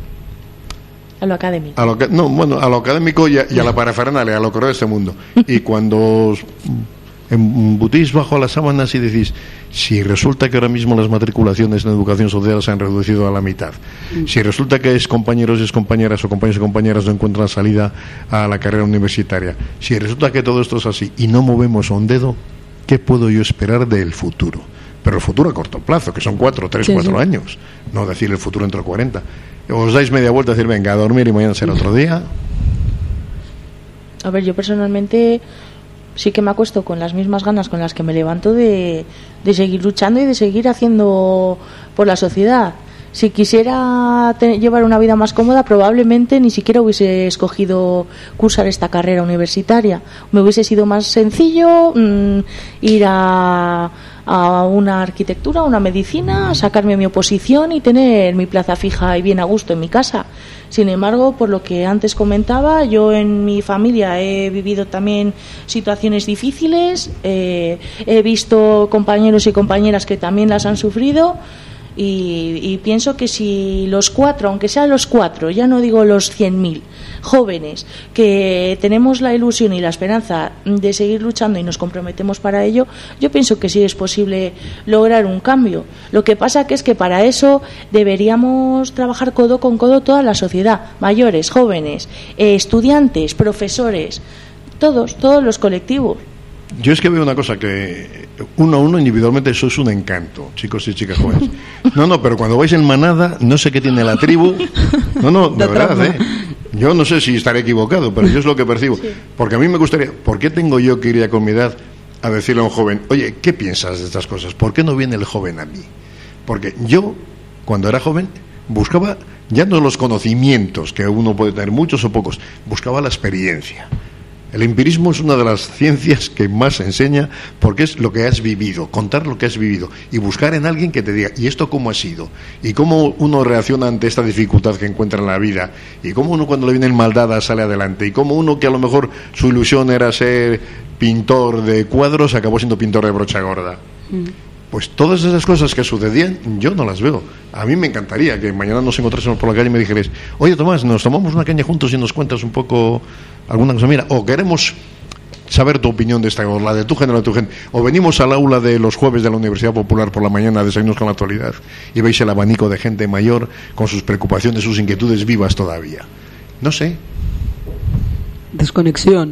académico. A lo académico y a la parafernalia, a lo que rodea este mundo. Y cuando os embutís bajo las sábanas y decís, si resulta que ahora mismo las matriculaciones en educación social se han reducido a la mitad, si resulta que compañeros y compañeras o compañeros y compañeras no encuentran salida a la carrera universitaria, si resulta que todo esto es así y no movemos un dedo, ¿qué puedo yo esperar del futuro? Pero el futuro a corto plazo, que son 4 años, no decir el futuro entre 40. Os dais media vuelta a decir, venga, a dormir y mañana será otro día. A ver, yo personalmente sí que me acuesto con las mismas ganas con las que me levanto de seguir luchando y de seguir haciendo por la sociedad. Si quisiera llevar una vida más cómoda, probablemente ni siquiera hubiese escogido cursar esta carrera universitaria. Me hubiese sido más sencillo ir a una arquitectura, una medicina, sacarme mi oposición y tener mi plaza fija y bien a gusto en mi casa. Sin embargo, por lo que antes comentaba, yo en mi familia he vivido también situaciones difíciles, he visto compañeros y compañeras que también las han sufrido. Y pienso que si los 4, aunque sean los 4, ya no digo los 100.000 jóvenes, que tenemos la ilusión y la esperanza de seguir luchando y nos comprometemos para ello, yo pienso que sí es posible lograr un cambio. Lo que pasa que es que para eso deberíamos trabajar codo con codo toda la sociedad, mayores, jóvenes, estudiantes, profesores, todos los colectivos. Yo es que veo una cosa, que uno a uno individualmente sois un encanto, chicos y chicas jóvenes. No, pero cuando vais en manada, no sé qué tiene la tribu. No, de verdad, Yo no sé si estaré equivocado, pero yo es lo que percibo. Sí. Porque a mí me gustaría, ¿por qué tengo yo que ir ya con mi edad a decirle a un joven, oye, ¿qué piensas de estas cosas? ¿Por qué no viene el joven a mí? Porque yo, cuando era joven, buscaba ya no los conocimientos, que uno puede tener muchos o pocos, buscaba la experiencia. El empirismo es una de las ciencias que más enseña, porque es lo que has vivido, contar lo que has vivido y buscar en alguien que te diga, ¿y esto cómo ha sido? ¿Y cómo uno reacciona ante esta dificultad que encuentra en la vida? ¿Y cómo uno cuando le vienen maldadas sale adelante? ¿Y cómo uno que a lo mejor su ilusión era ser pintor de cuadros acabó siendo pintor de brocha gorda? Pues todas esas cosas que sucedían yo no las veo. A mí me encantaría que mañana nos encontrásemos por la calle y me dijerais, oye Tomás, nos tomamos una caña juntos y nos cuentas un poco alguna cosa. Mira, o queremos saber tu opinión de esta, o la de tu género, o venimos al aula de los jueves de la Universidad Popular por la mañana a desayunos con la actualidad y veis el abanico de gente mayor con sus preocupaciones, sus inquietudes vivas todavía. No sé. Desconexión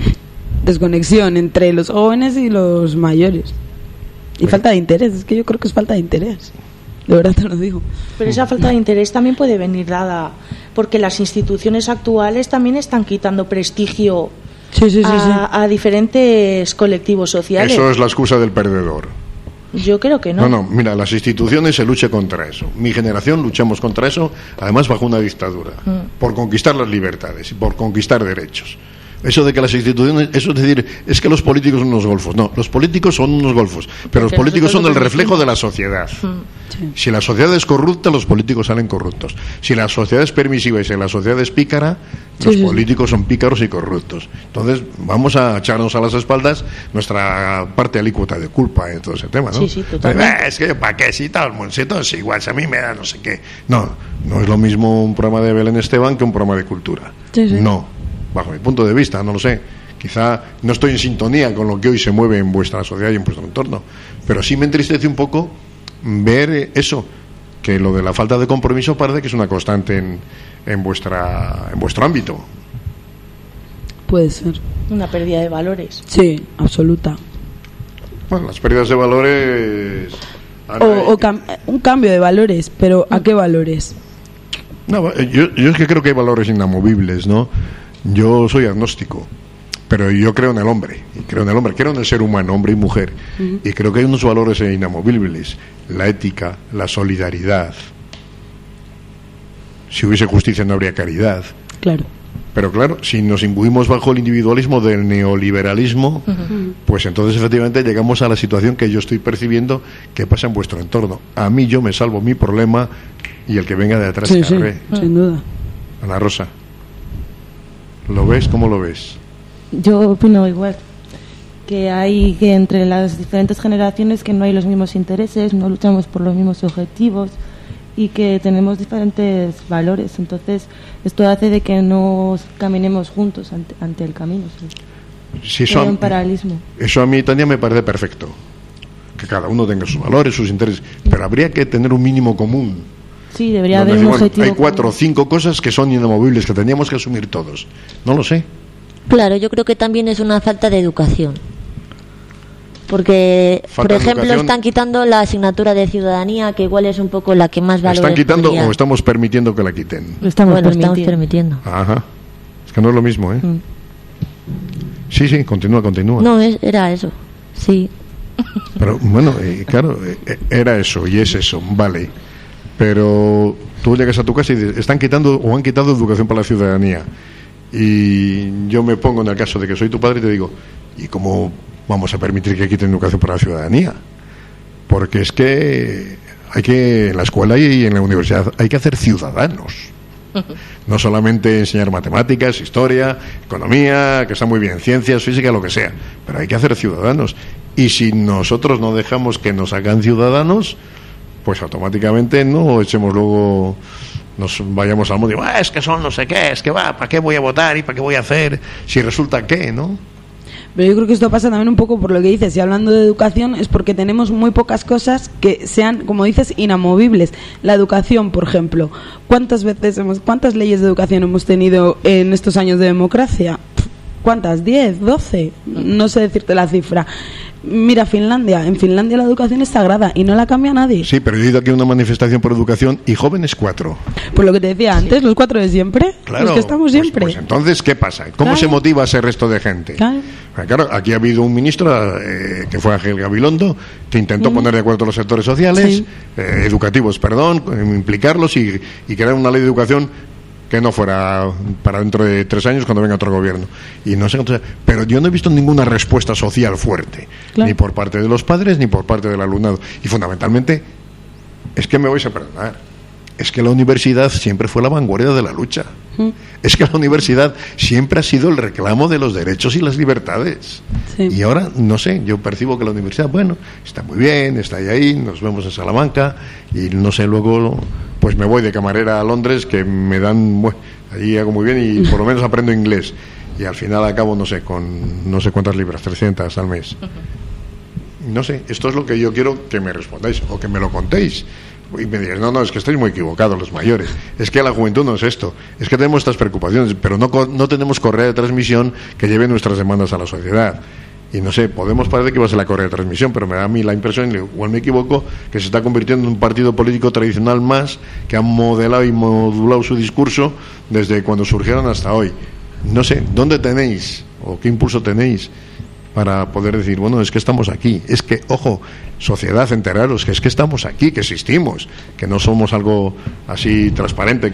entre los jóvenes y los mayores. Y falta de interés, es que yo creo que es falta de interés. De verdad te lo digo. Pero esa falta de interés también puede venir dada porque las instituciones actuales también están quitando prestigio a diferentes colectivos sociales. Eso es la excusa del perdedor. Yo creo que no. No, mira, las instituciones se lucha contra eso. Mi generación luchamos contra eso, además bajo una dictadura, por conquistar las libertades y por conquistar derechos. Eso de que las instituciones, eso es decir, es que los políticos son unos golfos. No, los políticos son unos golfos, pero los políticos son el reflejo de la sociedad. Sí. Si la sociedad es corrupta, los políticos salen corruptos. Si la sociedad es permisiva y si la sociedad es pícara, los políticos son pícaros y corruptos. Entonces, vamos a echarnos a las espaldas nuestra parte alícuota de culpa en todo ese tema, ¿no? Sí, totalmente. Es que, ¿para qué? Si todo el mundo, si todo es igual, si a mí me da no sé qué. No es lo mismo un programa de Belén Esteban que un programa de cultura. No. Bajo mi punto de vista, no lo sé, quizá no estoy en sintonía con lo que hoy se mueve en vuestra sociedad y en vuestro entorno, pero sí me entristece un poco ver eso, que lo de la falta de compromiso parece que es una constante en vuestro ámbito. Puede ser. Una pérdida de valores. Sí, absoluta. Bueno, las pérdidas de valores... un cambio de valores, pero ¿a qué valores? No, yo es que creo que hay valores inamovibles, ¿no? Yo soy agnóstico, pero yo creo en el hombre, creo en el ser humano, hombre y mujer, y creo que hay unos valores inamovibles: la ética, la solidaridad. Si hubiese justicia no habría caridad. Claro. Pero claro, si nos imbuimos bajo el individualismo del neoliberalismo, pues entonces efectivamente llegamos a la situación que yo estoy percibiendo que pasa en vuestro entorno. A mí yo me salvo mi problema y el que venga de atrás sí, sin duda. Ana Rosa, ¿lo ves? ¿Cómo lo ves? Yo opino igual, que hay que entre las diferentes generaciones que no hay los mismos intereses, no luchamos por los mismos objetivos y que tenemos diferentes valores. Entonces esto hace de que no caminemos juntos ante el camino. Sí, eso, hay un paralelismo. Eso a mí, Tania, me parece perfecto, que cada uno tenga sus valores, sus intereses, pero habría que tener un mínimo común. Sí, debería haber un objetivo. Hay 4 o 5 cosas que son inamovibles, que tendríamos que asumir todos. No lo sé. Claro, yo creo que también es una falta de educación. Porque, por ejemplo, están quitando la asignatura de ciudadanía, que igual es un poco la que más valores. ¿Están quitando o estamos permitiendo que la quiten? Estamos permitiendo. Ajá. Es que no es lo mismo, ¿eh? Sí, continúa. No, era eso. Sí. Pero, bueno, claro, era eso y es eso, vale. Pero tú llegas a tu casa y dices, están quitando o han quitado educación para la ciudadanía. Y yo me pongo en el caso de que soy tu padre y te digo, ¿y cómo vamos a permitir que quiten educación para la ciudadanía? Porque es que en la escuela y en la universidad hay que hacer ciudadanos. No solamente enseñar matemáticas, historia, economía, que está muy bien, ciencias, física, lo que sea, pero hay que hacer ciudadanos. Y si nosotros no dejamos que nos hagan ciudadanos, pues automáticamente no echemos luego, nos vayamos al mundo y digo, es que son no sé qué, es que ¿para qué voy a votar y para qué voy a hacer? Si resulta que, ¿no? Pero yo creo que esto pasa también un poco por lo que dices, y hablando de educación es porque tenemos muy pocas cosas que sean, como dices, inamovibles. La educación, por ejemplo, ¿cuántas leyes de educación hemos tenido en estos años de democracia? ¿Cuántas? ¿10? ¿12? No sé decirte la cifra. Mira Finlandia, en Finlandia la educación es sagrada y no la cambia nadie. Sí, pero yo he ido aquí a una manifestación por educación y jóvenes 4. Pues lo que te decía antes, los 4 de siempre, claro, los que estamos siempre. Pues entonces, ¿qué pasa? ¿Cómo se motiva a ese resto de gente? Claro, aquí ha habido un ministro, que fue Ángel Gabilondo, que intentó poner de acuerdo a los sectores sociales, educativos, implicarlos y crear una ley de educación que no fuera para dentro de 3 años cuando venga otro gobierno. Y no sé, pero yo no he visto ninguna respuesta social fuerte, ni por parte de los padres ni por parte del alumnado. Y fundamentalmente, es que me vais a perdonar, es que la universidad siempre fue la vanguardia de la lucha. Es que la universidad siempre ha sido el reclamo de los derechos y las libertades. Y ahora, no sé, yo percibo que la universidad, bueno, está muy bien, está ahí, nos vemos en Salamanca, y no sé, luego pues me voy de camarera a Londres, que me dan, bueno, allí hago muy bien y por lo menos aprendo inglés. Y al final acabo, no sé, con no sé cuántas libras, 300 al mes. No sé, esto es lo que yo quiero que me respondáis, o que me lo contéis. Y me diréis, no, es que estáis muy equivocados los mayores, es que la juventud no es esto, es que tenemos estas preocupaciones, pero no tenemos correa de transmisión que lleve nuestras demandas a la sociedad. Y no sé, podemos parecer que va a ser la correa de transmisión, pero me da a mí la impresión, igual me equivoco, que se está convirtiendo en un partido político tradicional más, que ha modelado y modulado su discurso desde cuando surgieron hasta hoy. No sé, ¿dónde tenéis, o qué impulso tenéis para poder decir, bueno, es que estamos aquí, es que, ojo, sociedad, enteraros, que es que estamos aquí, que existimos, que no somos algo así transparente, que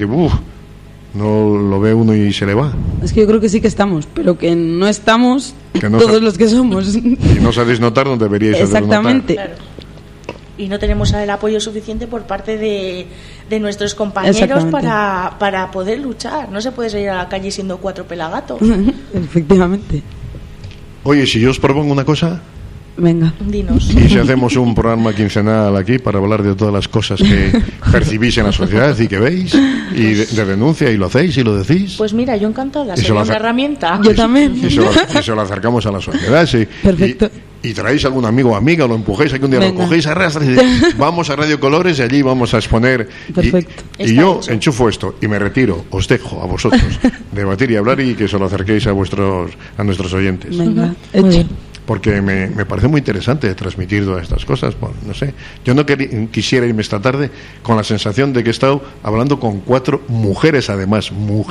no lo ve uno y se le va? Es que yo creo que sí que estamos, pero que no estamos todos los que somos. Y no sabéis notar donde deberíais hacer notar. Exactamente. Claro. Y no tenemos el apoyo suficiente por parte de nuestros compañeros para poder luchar. No se puede salir a la calle siendo 4 pelagatos. Efectivamente. Oye, si yo os propongo una cosa, venga, dinos. Y si hacemos un programa quincenal aquí para hablar de todas las cosas que percibís en la sociedad y que veis, y de denuncia, y lo hacéis y lo decís. Pues mira, yo encantada, sería una herramienta. Yo también. Y se lo acercamos a la sociedad, sí. Perfecto. Y traéis algún amigo o amiga, lo empujéis, aquí un día lo cogéis, arrastráis y decís, vamos a Radio Colores y allí vamos a exponer. Perfecto. Y yo enchufo esto y me retiro, os dejo a vosotros debatir y hablar y que se lo acerquéis a nuestros oyentes. Venga, hecho. Porque me parece muy interesante transmitir todas estas cosas. Bueno, no sé, yo no quisiera irme esta tarde con la sensación de que he estado hablando con 4 mujeres además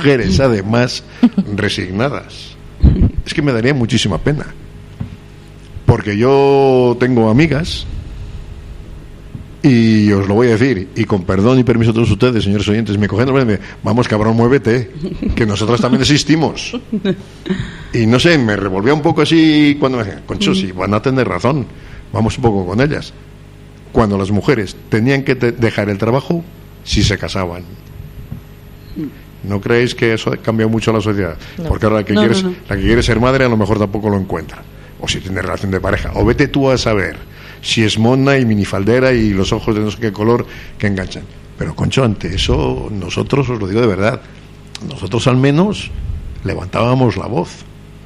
resignadas. Es que me daría muchísima pena, porque yo tengo amigas, y os lo voy a decir, y con perdón y permiso de todos ustedes, señores oyentes, me cogen y me dicen, vamos cabrón, muévete, que nosotras también existimos. Y no sé, me revolvía un poco así cuando me decían, Concho, si van a tener razón, vamos un poco con ellas. Cuando las mujeres tenían que dejar el trabajo si se casaban. ¿No creéis que eso ha cambiado mucho a la sociedad? No. Porque ahora la que quiere ser madre a lo mejor tampoco lo encuentra. O si tiene relación de pareja. O vete tú a saber si es mona y minifaldera y los ojos de no sé qué color que enganchan. Pero, Concho, ante eso nosotros, os lo digo de verdad, nosotros al menos levantábamos la voz.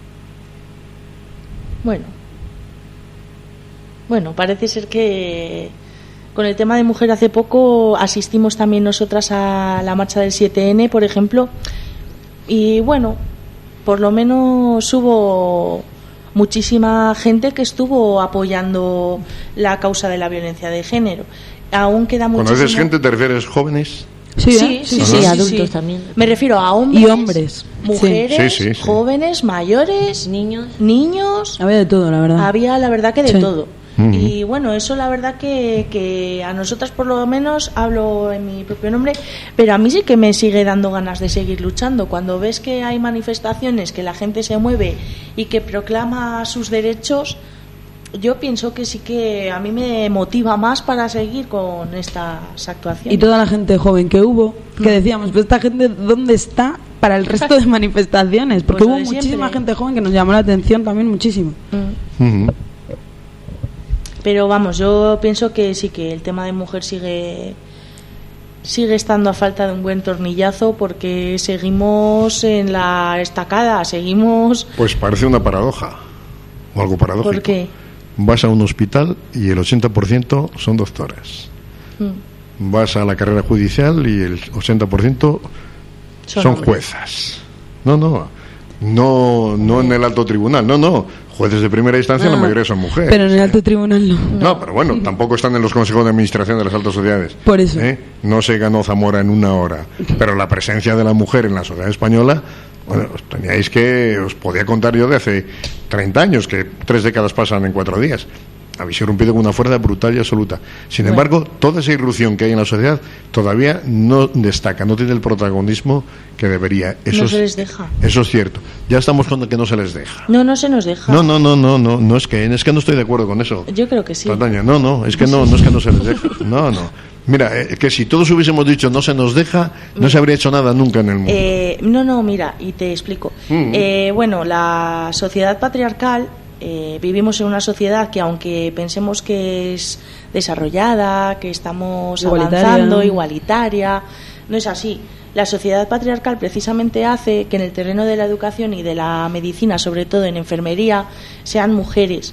Bueno, parece ser que con el tema de mujer hace poco asistimos también nosotras a la marcha del 7N, por ejemplo, y bueno, por lo menos hubo muchísima gente que estuvo apoyando la causa de la violencia de género. Aún queda muchísimo. Cuando dices gente, ¿te refieres jóvenes? Sí, adultos también. Me refiero a hombres, y hombres, mujeres, sí. Jóvenes, mayores, niños. Había de todo, la verdad. Había, la verdad, que de todo. Y bueno, eso la verdad que a nosotras, por lo menos, hablo en mi propio nombre, pero a mí sí que me sigue dando ganas de seguir luchando. Cuando ves que hay manifestaciones, que la gente se mueve y que proclama sus derechos, yo pienso que sí que a mí me motiva más para seguir con estas actuaciones. Y toda la gente joven que hubo, que decíamos, pues esta gente, ¿dónde está para el resto de manifestaciones? Porque Pues hubo muchísima gente joven que nos llamó la atención también muchísimo. Pero vamos, yo pienso que sí, que el tema de mujer sigue estando a falta de un buen tornillazo, porque seguimos en la estacada, seguimos... Pues parece una paradoja, o algo paradójico. ¿Por qué? Vas a un hospital y el 80% son doctoras. Vas a la carrera judicial y el 80% son juezas. No en el alto tribunal, jueces de primera instancia, la mayoría son mujeres. Pero en el alto tribunal no. No, pero bueno, tampoco están en los consejos de administración de las altas sociedades. Por eso. No se ganó Zamora en una hora. Pero la presencia de la mujer en la sociedad española, bueno, os podía contar yo de hace 30 años, que 3 décadas pasan en 4 días. Habéis irrumpido con una fuerza brutal y absoluta. Sin embargo, toda esa irrupción que hay en la sociedad todavía no destaca, no tiene el protagonismo que debería. Eso no se les deja. Eso es cierto. Ya estamos con que no se les deja. No se nos deja. No, es que no estoy de acuerdo con eso. Yo creo que sí. Tataña, no, es que no es que no se les deja. No. Mira, que si todos hubiésemos dicho no se nos deja, no se habría hecho nada nunca en el mundo. No, mira, y te explico. Bueno, la sociedad patriarcal, vivimos en una sociedad que, aunque pensemos que es desarrollada, que estamos avanzando, igualitaria, no es así. La sociedad patriarcal precisamente hace que en el terreno de la educación y de la medicina, sobre todo en enfermería, sean mujeres.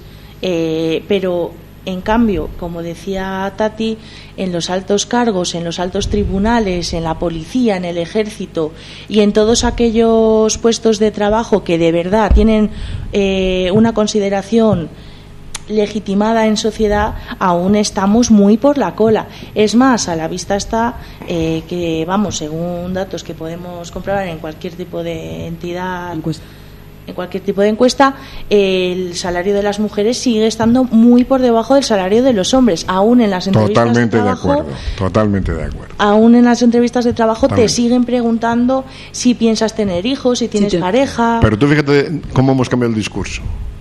Pero, en cambio, como decía Tati, en los altos cargos, en los altos tribunales, en la policía, en el ejército y en todos aquellos puestos de trabajo que de verdad tienen una consideración legitimada en sociedad, aún estamos muy por la cola. Es más, a la vista está que, vamos, según datos que podemos comprobar en cualquier tipo de entidad, en cualquier tipo de encuesta, el salario de las mujeres sigue estando muy por debajo del salario de los hombres, aún en las entrevistas de trabajo. Totalmente de acuerdo. Aún en las entrevistas de trabajo te siguen preguntando si piensas tener hijos, si tienes pareja. Pero tú fíjate cómo hemos cambiado el discurso.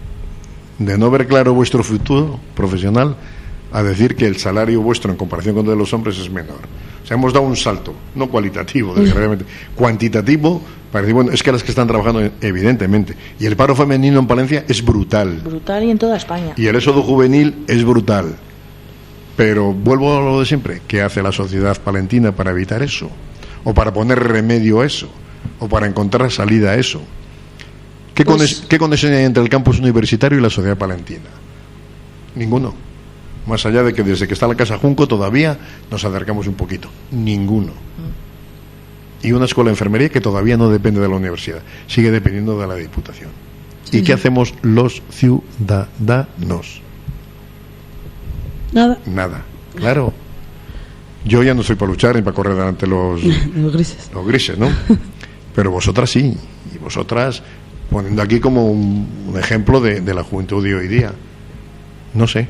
De no ver claro vuestro futuro profesional a decir que el salario vuestro en comparación con el de los hombres es menor. O sea, hemos dado un salto, no cualitativo, desgraciadamente, cuantitativo, para decir, bueno, es que las que están trabajando, evidentemente. Y el paro femenino en Palencia es brutal. Brutal, y en toda España. Y el éxodo juvenil es brutal. Pero vuelvo a lo de siempre, ¿qué hace la sociedad palentina para evitar eso? ¿O para poner remedio a eso? ¿O para encontrar salida a eso? ¿Qué conexión hay entre el campus universitario y la sociedad palentina? Ninguno. Más allá de que desde que está la Casa Junco todavía nos acercamos un poquito. Ninguno. Y una escuela de enfermería que todavía no depende de la universidad, sigue dependiendo de la Diputación. ¿Y qué hacemos los ciudadanos? Nada. Claro. Yo ya no soy para luchar ni para correr delante los grises. Los grises, ¿no? Pero vosotras sí. Y vosotras, poniendo aquí como un ejemplo de la juventud de hoy día. No sé.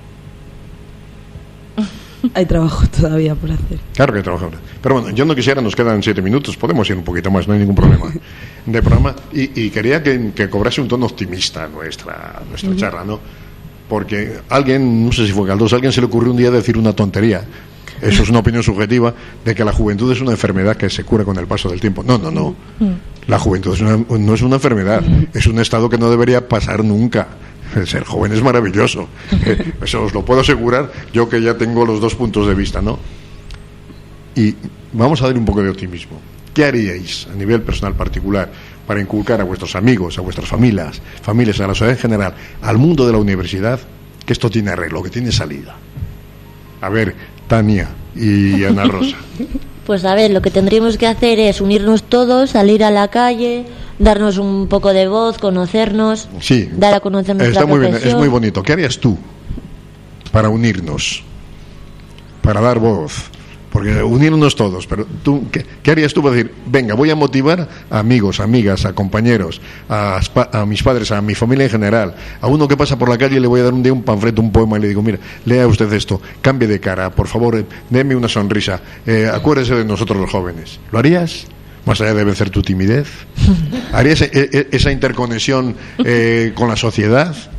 Hay trabajo todavía por hacer. Claro que hay trabajo. Pero bueno, yo no quisiera, nos quedan 7 minutos, podemos ir un poquito más, no hay ningún problema de programa. Y quería que cobrase un tono optimista nuestra charla, ¿no? Porque alguien, no sé si fue Galdós, a alguien se le ocurrió un día decir una tontería. Eso es una opinión subjetiva, de que la juventud es una enfermedad que se cura con el paso del tiempo. No. La juventud no es una enfermedad, es un estado que no debería pasar nunca. El ser joven es maravilloso. Eso os lo puedo asegurar, yo que ya tengo los dos puntos de vista, ¿no? Y vamos a dar un poco de optimismo. ¿Qué haríais a nivel personal particular para inculcar a vuestros amigos, a vuestras familias, a la sociedad en general, al mundo de la universidad, que esto tiene arreglo, que tiene salida? A ver, Tania y Ana Rosa. Pues a ver, lo que tendríamos que hacer es unirnos todos, salir a la calle, darnos un poco de voz, conocernos, dar a conocer nuestra profesión. Muy bien, es muy bonito. ¿Qué harías tú para unirnos, para dar voz? Porque unirnos todos, pero tú, ¿qué harías tú para decir, venga, voy a motivar a amigos, amigas, a compañeros, a mis padres, a mi familia en general, a uno que pasa por la calle le voy a dar un panfleto, un poema y le digo, mira, lea usted esto, cambie de cara, por favor, déme una sonrisa, acuérdese de nosotros los jóvenes? ¿Lo harías? Más allá de vencer tu timidez. ¿Harías esa interconexión con la sociedad?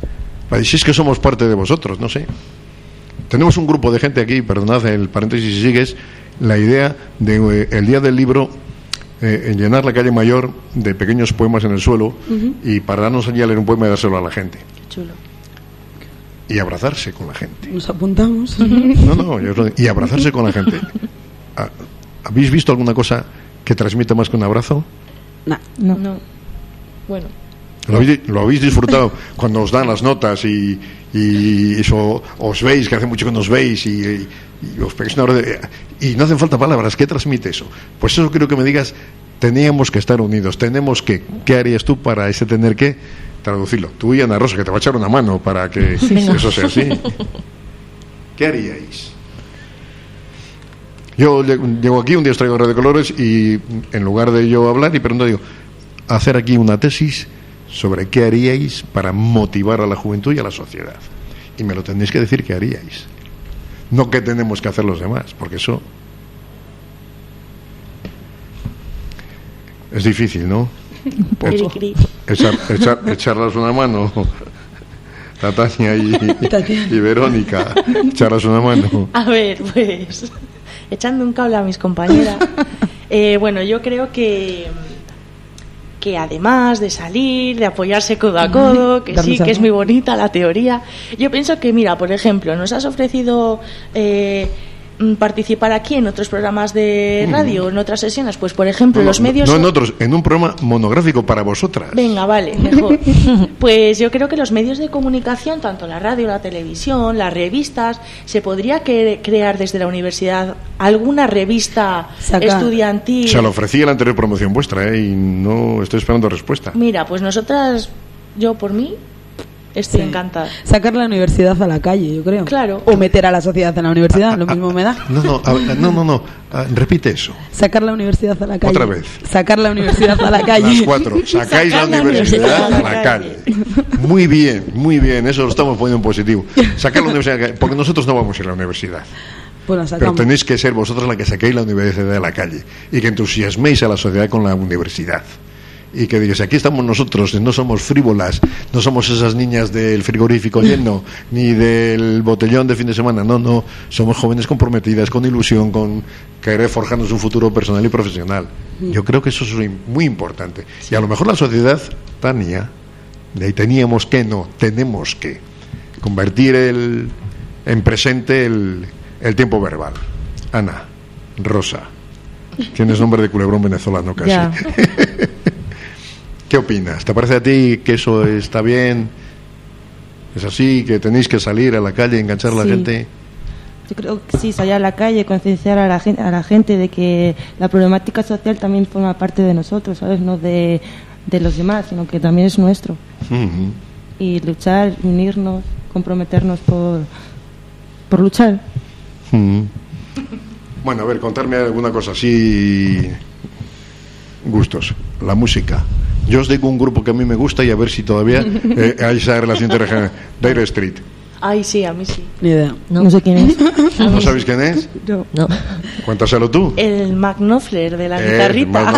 Si es que somos parte de vosotros, no sé. Tenemos un grupo de gente aquí, perdonad el paréntesis si sigues, la idea de el día del libro, llenar la calle Mayor de pequeños poemas en el suelo y pararnos allí a leer un poema y dárselo a la gente. Qué chulo. Y abrazarse con la gente. Nos apuntamos. Y abrazarse con la gente. ¿Habéis visto alguna cosa que transmite más que un abrazo? No. Bueno. ¿Lo habéis disfrutado cuando os dan las notas y eso, os veis, que hace mucho que nos veis y os pegáis una hora y no hacen falta palabras? ¿Qué transmite eso? Pues eso quiero que me digas. Teníamos que estar unidos, tenemos que. ¿Qué harías tú para ese tener que traducirlo? Tú y Ana Rosa, que te va a echar una mano para que eso sea así. ¿Qué haríais? Yo llego aquí, un día os traigo Radio Colores y en lugar de yo hablar y pregunto, digo, hacer aquí una tesis sobre qué haríais para motivar a la juventud y a la sociedad. Y me lo tendréis que decir qué haríais. No qué tenemos que hacer los demás, porque eso es difícil, ¿no? Echarlas una mano. Tania y Verónica, echarlas una mano. A ver, pues, echando un cable a mis compañeras. Bueno, yo creo que además de salir, de apoyarse codo a codo, que sí, que es muy bonita la teoría, yo pienso que, mira, por ejemplo, nos has ofrecido participar aquí en otros programas de radio, en otras sesiones, pues por ejemplo los medios... No en otros, en un programa monográfico para vosotras. Venga, vale, mejor. Pues yo creo que los medios de comunicación, tanto la radio, la televisión, las revistas, se podría crear desde la universidad alguna revista estudiantil. Se lo ofrecí en la anterior promoción vuestra, y no estoy esperando respuesta. Mira, pues nosotras, yo por mí... Estoy encantada. Sacar la universidad a la calle, yo creo. Claro. O meter a la sociedad en la universidad, lo mismo me da. No. Repite eso. Sacar la universidad a la calle. Otra vez. Sacar la universidad a la calle. Las 4. Sacáis la universidad a la calle. Muy bien. Eso lo estamos poniendo en positivo. Sacar la universidad a la calle. Porque nosotros no vamos a ir a la universidad. Bueno, pero tenéis que ser vosotros la que saquéis la universidad a la calle. Y que entusiasméis a la sociedad con la universidad. Y que digas, aquí estamos nosotros, no somos frívolas, no somos esas niñas del frigorífico lleno, ni del botellón de fin de semana, no, somos jóvenes comprometidas, con ilusión, con querer forjarnos un futuro personal y profesional. Yo creo que eso es muy importante. Y a lo mejor la sociedad, Tania, tenemos que convertir en presente el tiempo verbal. Ana, Rosa, tienes nombre de culebrón venezolano casi. Ya. ¿Qué opinas? ¿Te parece a ti que eso está bien? ¿Es así? ¿Que tenéis que salir a la calle, enganchar a la gente? Yo creo que sí, salir a la calle, concienciar a la gente de que la problemática social también forma parte de nosotros, ¿sabes? No de los demás, sino que también es nuestro. Uh-huh. Y luchar, unirnos, comprometernos por luchar. Uh-huh. Bueno, a ver, contarme alguna cosa así. Gustos, la música. Yo os digo un grupo que a mí me gusta y a ver si todavía hay esa relación intergeneracional. Dire Street. Ay, sí, a mí sí. Ni idea. No sé quién es. ¿No sabéis quién es? No. Cuéntaselo tú. El Mark Knopfler de la guitarrita.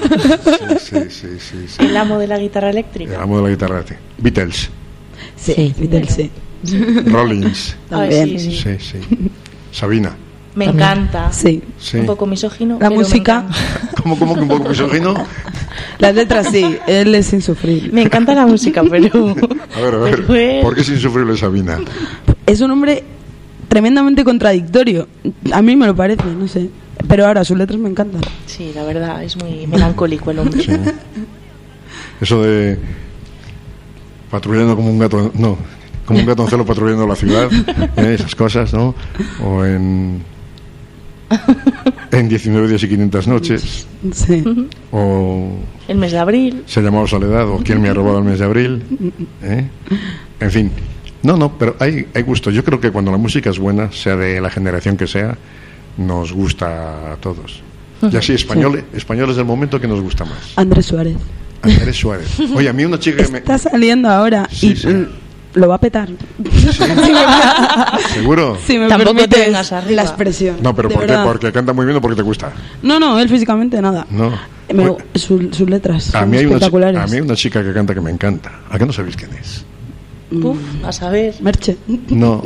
Sí. El amo de la guitarra eléctrica. El amo de la guitarra eléctrica. Beatles. Sí, Beatles, sí. Rollins. También. Sí. Sabina. Me encanta. Sí. Un poco misógino. La música. ¿Cómo que un poco misógino? Las letras sí, él es insufrible. Me encanta la música, pero... A ver, ¿por qué es insufrible Sabina? Es un hombre tremendamente contradictorio. A mí me lo parece, no sé. Pero ahora sus letras me encantan. Sí, la verdad, es muy melancólico el hombre. Sí. Eso de patrullando como un gato... No, como un gatoncelo patrullando la ciudad. Esas cosas, ¿no? O en 19 días y 500 noches. Sí. O el mes de abril. Se ha llamado Soledad, o ¿Quién me ha robado el mes de abril? En fin. No, pero hay gusto. Yo creo que cuando la música es buena, sea de la generación que sea, nos gusta a todos. Y así, españoles del momento, que nos gusta más. Andrés Suárez. Oye, a mí una chica que me... Está saliendo ahora y lo va a petar. ¿Sí? ¿Seguro? Sí, me Tampoco permites te vengas arriba. la expresión. No, pero ¿por qué? ¿Porque canta muy bien o porque te gusta? No, él físicamente nada. No. Sus letras a son mí hay espectaculares. a mí hay una chica que canta que me encanta. ¿A qué no sabéis quién es? Uf, a saber. Merche. No.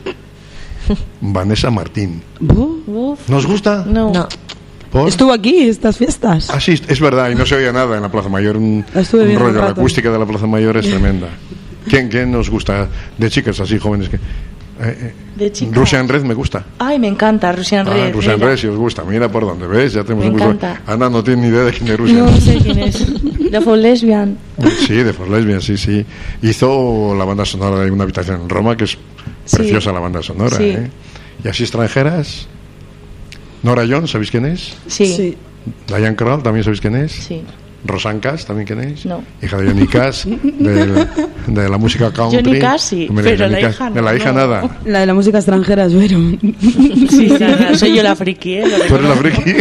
Vanessa Martín. Uf. ¿Nos gusta? No. ¿Por? Estuvo aquí estas fiestas. Ah, sí, es verdad, y no se oía nada en la Plaza Mayor. Un Estuve viendo rollo, un la rato. acústica de la Plaza Mayor es tremenda. ¿Quién nos gusta de chicas así jóvenes? De chicas. Russian Red me gusta. Ay, me encanta Russian Red. Russian mira. Red, si os gusta. Mira por dónde, ¿ves? Ya tenemos Me un encanta. Ana no tiene ni idea de quién es Russian No Red. sé quién es. The For Lesbian. Sí, de For Lesbian, sí. Hizo la banda sonora de Una habitación en Roma, que es preciosa la banda sonora. Sí. Y así extranjeras. Nora Jones, ¿sabéis quién es? Sí. Diane Krall, ¿también sabéis quién es? Sí. Rosanne Cash, ¿también quién es? No. Hija de Johnny Cash, de la música country. Johnny Cash sí, Hombre, pero Johnny la Cash, hija no, de la hija no. nada. La de la música extranjera es Vero. Sí, nada, soy yo la friki, ¿eh? Tú eres la friki.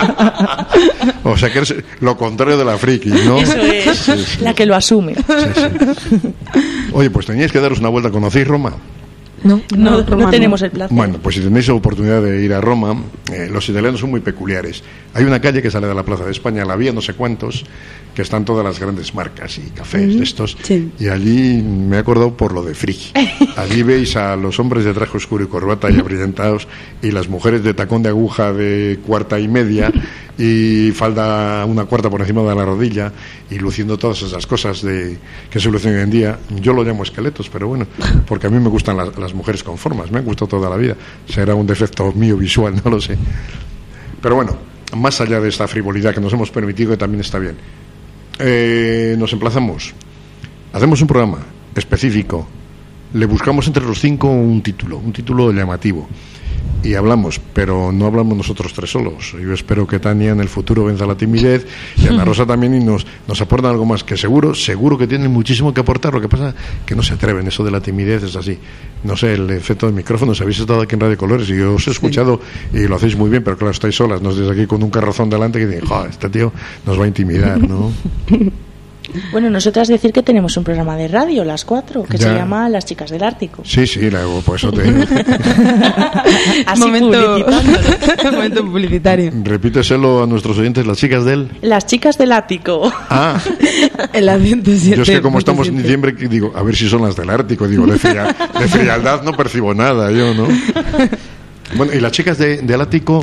O sea que eres lo contrario de la friki, ¿no? Eso es, Sí. la que lo asume. Sí. Oye, pues teníais que daros una vuelta. ¿Conocéis Roma? No. No, Roma no. tenemos el placer. Bueno, pues si tenéis la oportunidad de ir a Roma, los italianos son muy peculiares. Hay una calle que sale de la Plaza de España, la vía no sé cuántos, que están todas las grandes marcas y cafés de estos. Sí. Y allí me he acordado por lo de friki. Allí veis a los hombres de traje oscuro y corbata y abrillantados, y las mujeres de tacón de aguja de cuarta y media y falda una cuarta por encima de la rodilla, y luciendo todas esas cosas que se lucen hoy en día. Yo lo llamo esqueletos, pero bueno, porque a mí me gustan las mujeres con formas, me han gustado toda la vida. Será un defecto mío visual, no lo sé. Pero bueno, más allá de esta frivolidad que nos hemos permitido, que también está bien, nos emplazamos, hacemos un programa específico, le buscamos entre los 5 un título llamativo, y hablamos, pero no hablamos nosotros 3 solos. Yo espero que Tania en el futuro venza la timidez, y Ana Rosa también, y nos aportan algo más, que seguro que tienen muchísimo que aportar. Lo que pasa que no se atreven, eso de la timidez es así. No sé, el efecto del micrófono, si habéis estado aquí en Radio Colores y yo os he escuchado y lo hacéis muy bien, pero claro, estáis solas, no estáis aquí con un carrozón delante que dicen, este tío nos va a intimidar, ¿no? Bueno, nosotras decir que tenemos un programa de radio, las 4, que Ya. se llama Las Chicas del Ártico. Sí, por eso te... Así Momento publicitándolo. momento publicitario. Repíteselo a nuestros oyentes, las chicas del... Las Chicas del Ático. Ah, El acento yo es que como estamos en diciembre, digo, a ver si son las del Ártico, digo, de frialdad no percibo nada, yo, ¿no? Bueno, y las chicas del Ático,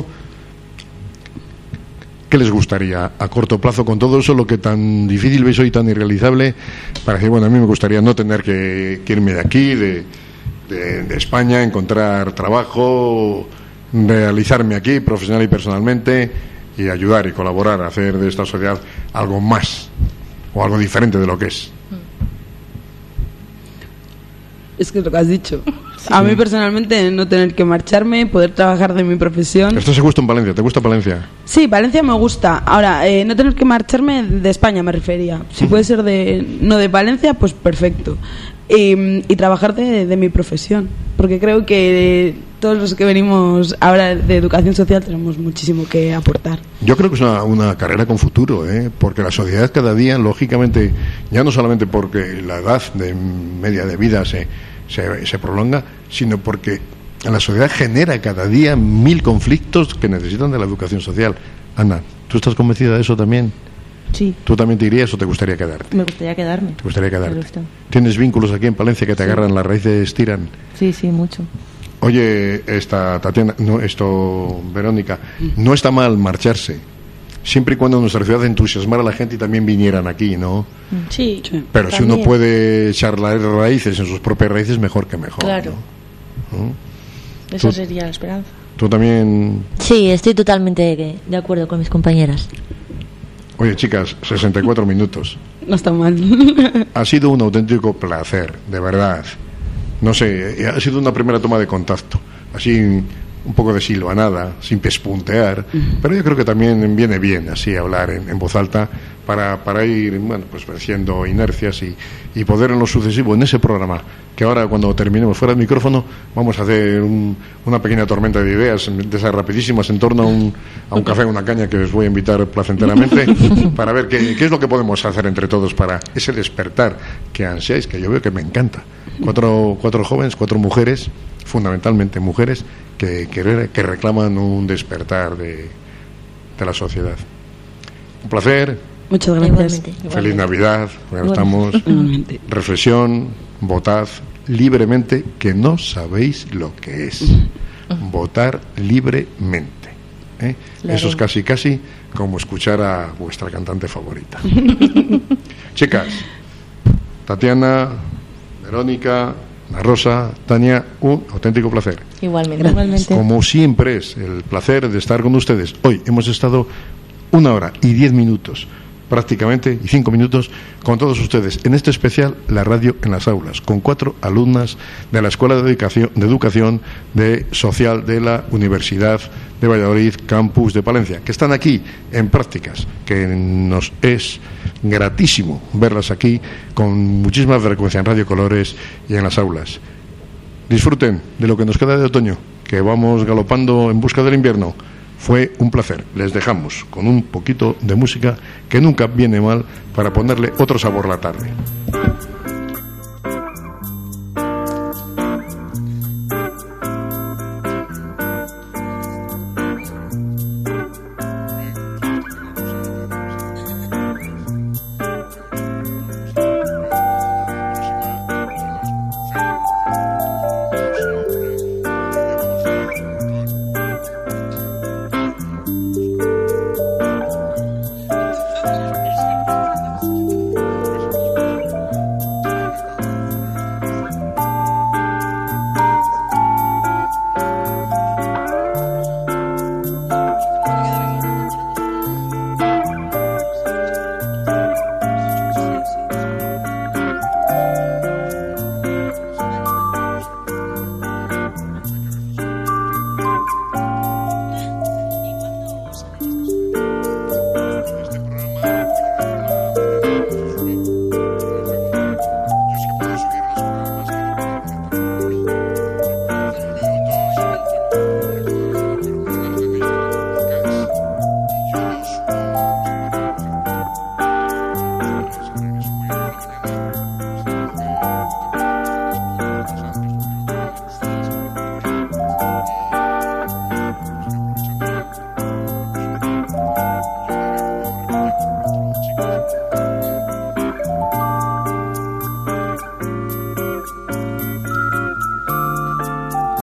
¿qué les gustaría a corto plazo, con todo eso, lo que tan difícil veis hoy, tan irrealizable, para decir, bueno, a mí me gustaría no tener que irme de aquí, de España, encontrar trabajo, realizarme aquí profesional y personalmente, y ayudar y colaborar a hacer de esta sociedad algo más o algo diferente de lo que es? Es que es lo que has dicho. A mí personalmente no tener que marcharme, poder trabajar de mi profesión. Esto se gusta en Palencia, ¿te gusta Palencia? Sí, Valencia me gusta. Ahora, no tener que marcharme de España me refería. Si puede ser no de Valencia, pues perfecto. Y trabajar de mi profesión. Porque creo que todos los que venimos ahora de educación social tenemos muchísimo que aportar. Yo creo que es una carrera con futuro, porque la sociedad cada día, lógicamente, ya no solamente porque la edad media de vida se prolonga, sino porque la sociedad genera cada día 1000 conflictos que necesitan de la educación social. Ana, ¿tú estás convencida de eso también? Sí, ¿Tú también te irías o te gustaría quedarte? me gustaría quedarme. ¿Te gustaría quedarte? Me gusta. ¿Tienes vínculos aquí en Palencia que te agarran las raíces, tiran? Sí, mucho. Oye, Verónica, no está mal marcharse, siempre y cuando nuestra ciudad entusiasmara a la gente y también vinieran aquí, ¿no? Sí. Pero si uno también. puede echar las raíces en sus propias raíces, mejor que mejor. Claro. ¿no? Esa Tú- sería la esperanza. Tú también... Sí, estoy totalmente de acuerdo con mis compañeras. Oye, chicas, 64 minutos. No está mal. Ha sido un auténtico placer, de verdad. No sé, ha sido una primera toma de contacto, así un poco de silvanada, sin pespuntear, pero yo creo que también viene bien así hablar en voz alta para ir, bueno, pues venciendo inercias y poder en lo sucesivo, en ese programa, que ahora cuando terminemos fuera del micrófono, vamos a hacer una pequeña tormenta de ideas, de esas rapidísimas, en torno a un café, una caña, que os voy a invitar placenteramente, para ver qué es lo que podemos hacer entre todos para ese despertar que ansiáis, que yo veo que me encanta. Cuatro jóvenes, 4 mujeres, fundamentalmente mujeres, que reclaman un despertar de la sociedad. Un placer, Muchas gracias. Igualmente. Feliz Navidad. Bueno, estamos. Igualmente. Reflexión, votad libremente, que no sabéis lo que es. Votar libremente. Eso es casi como escuchar a vuestra cantante favorita. Chicas, Tatiana, Verónica, Ana Rosa, Tania, un auténtico placer. Igualmente. Como siempre es el placer de estar con ustedes. Hoy hemos estado 1 hora y 10 minutos prácticamente, y 5 minutos con todos ustedes en este especial La Radio en las Aulas, con 4 alumnas de la Escuela de Educación Social de la Universidad de Valladolid, Campus de Palencia, que están aquí en prácticas, que nos es gratísimo verlas aquí con muchísima frecuencia en Radio Colores y en las aulas. Disfruten de lo que nos queda de otoño, que vamos galopando en busca del invierno. Fue un placer. Les dejamos con un poquito de música que nunca viene mal para ponerle otro sabor a la tarde.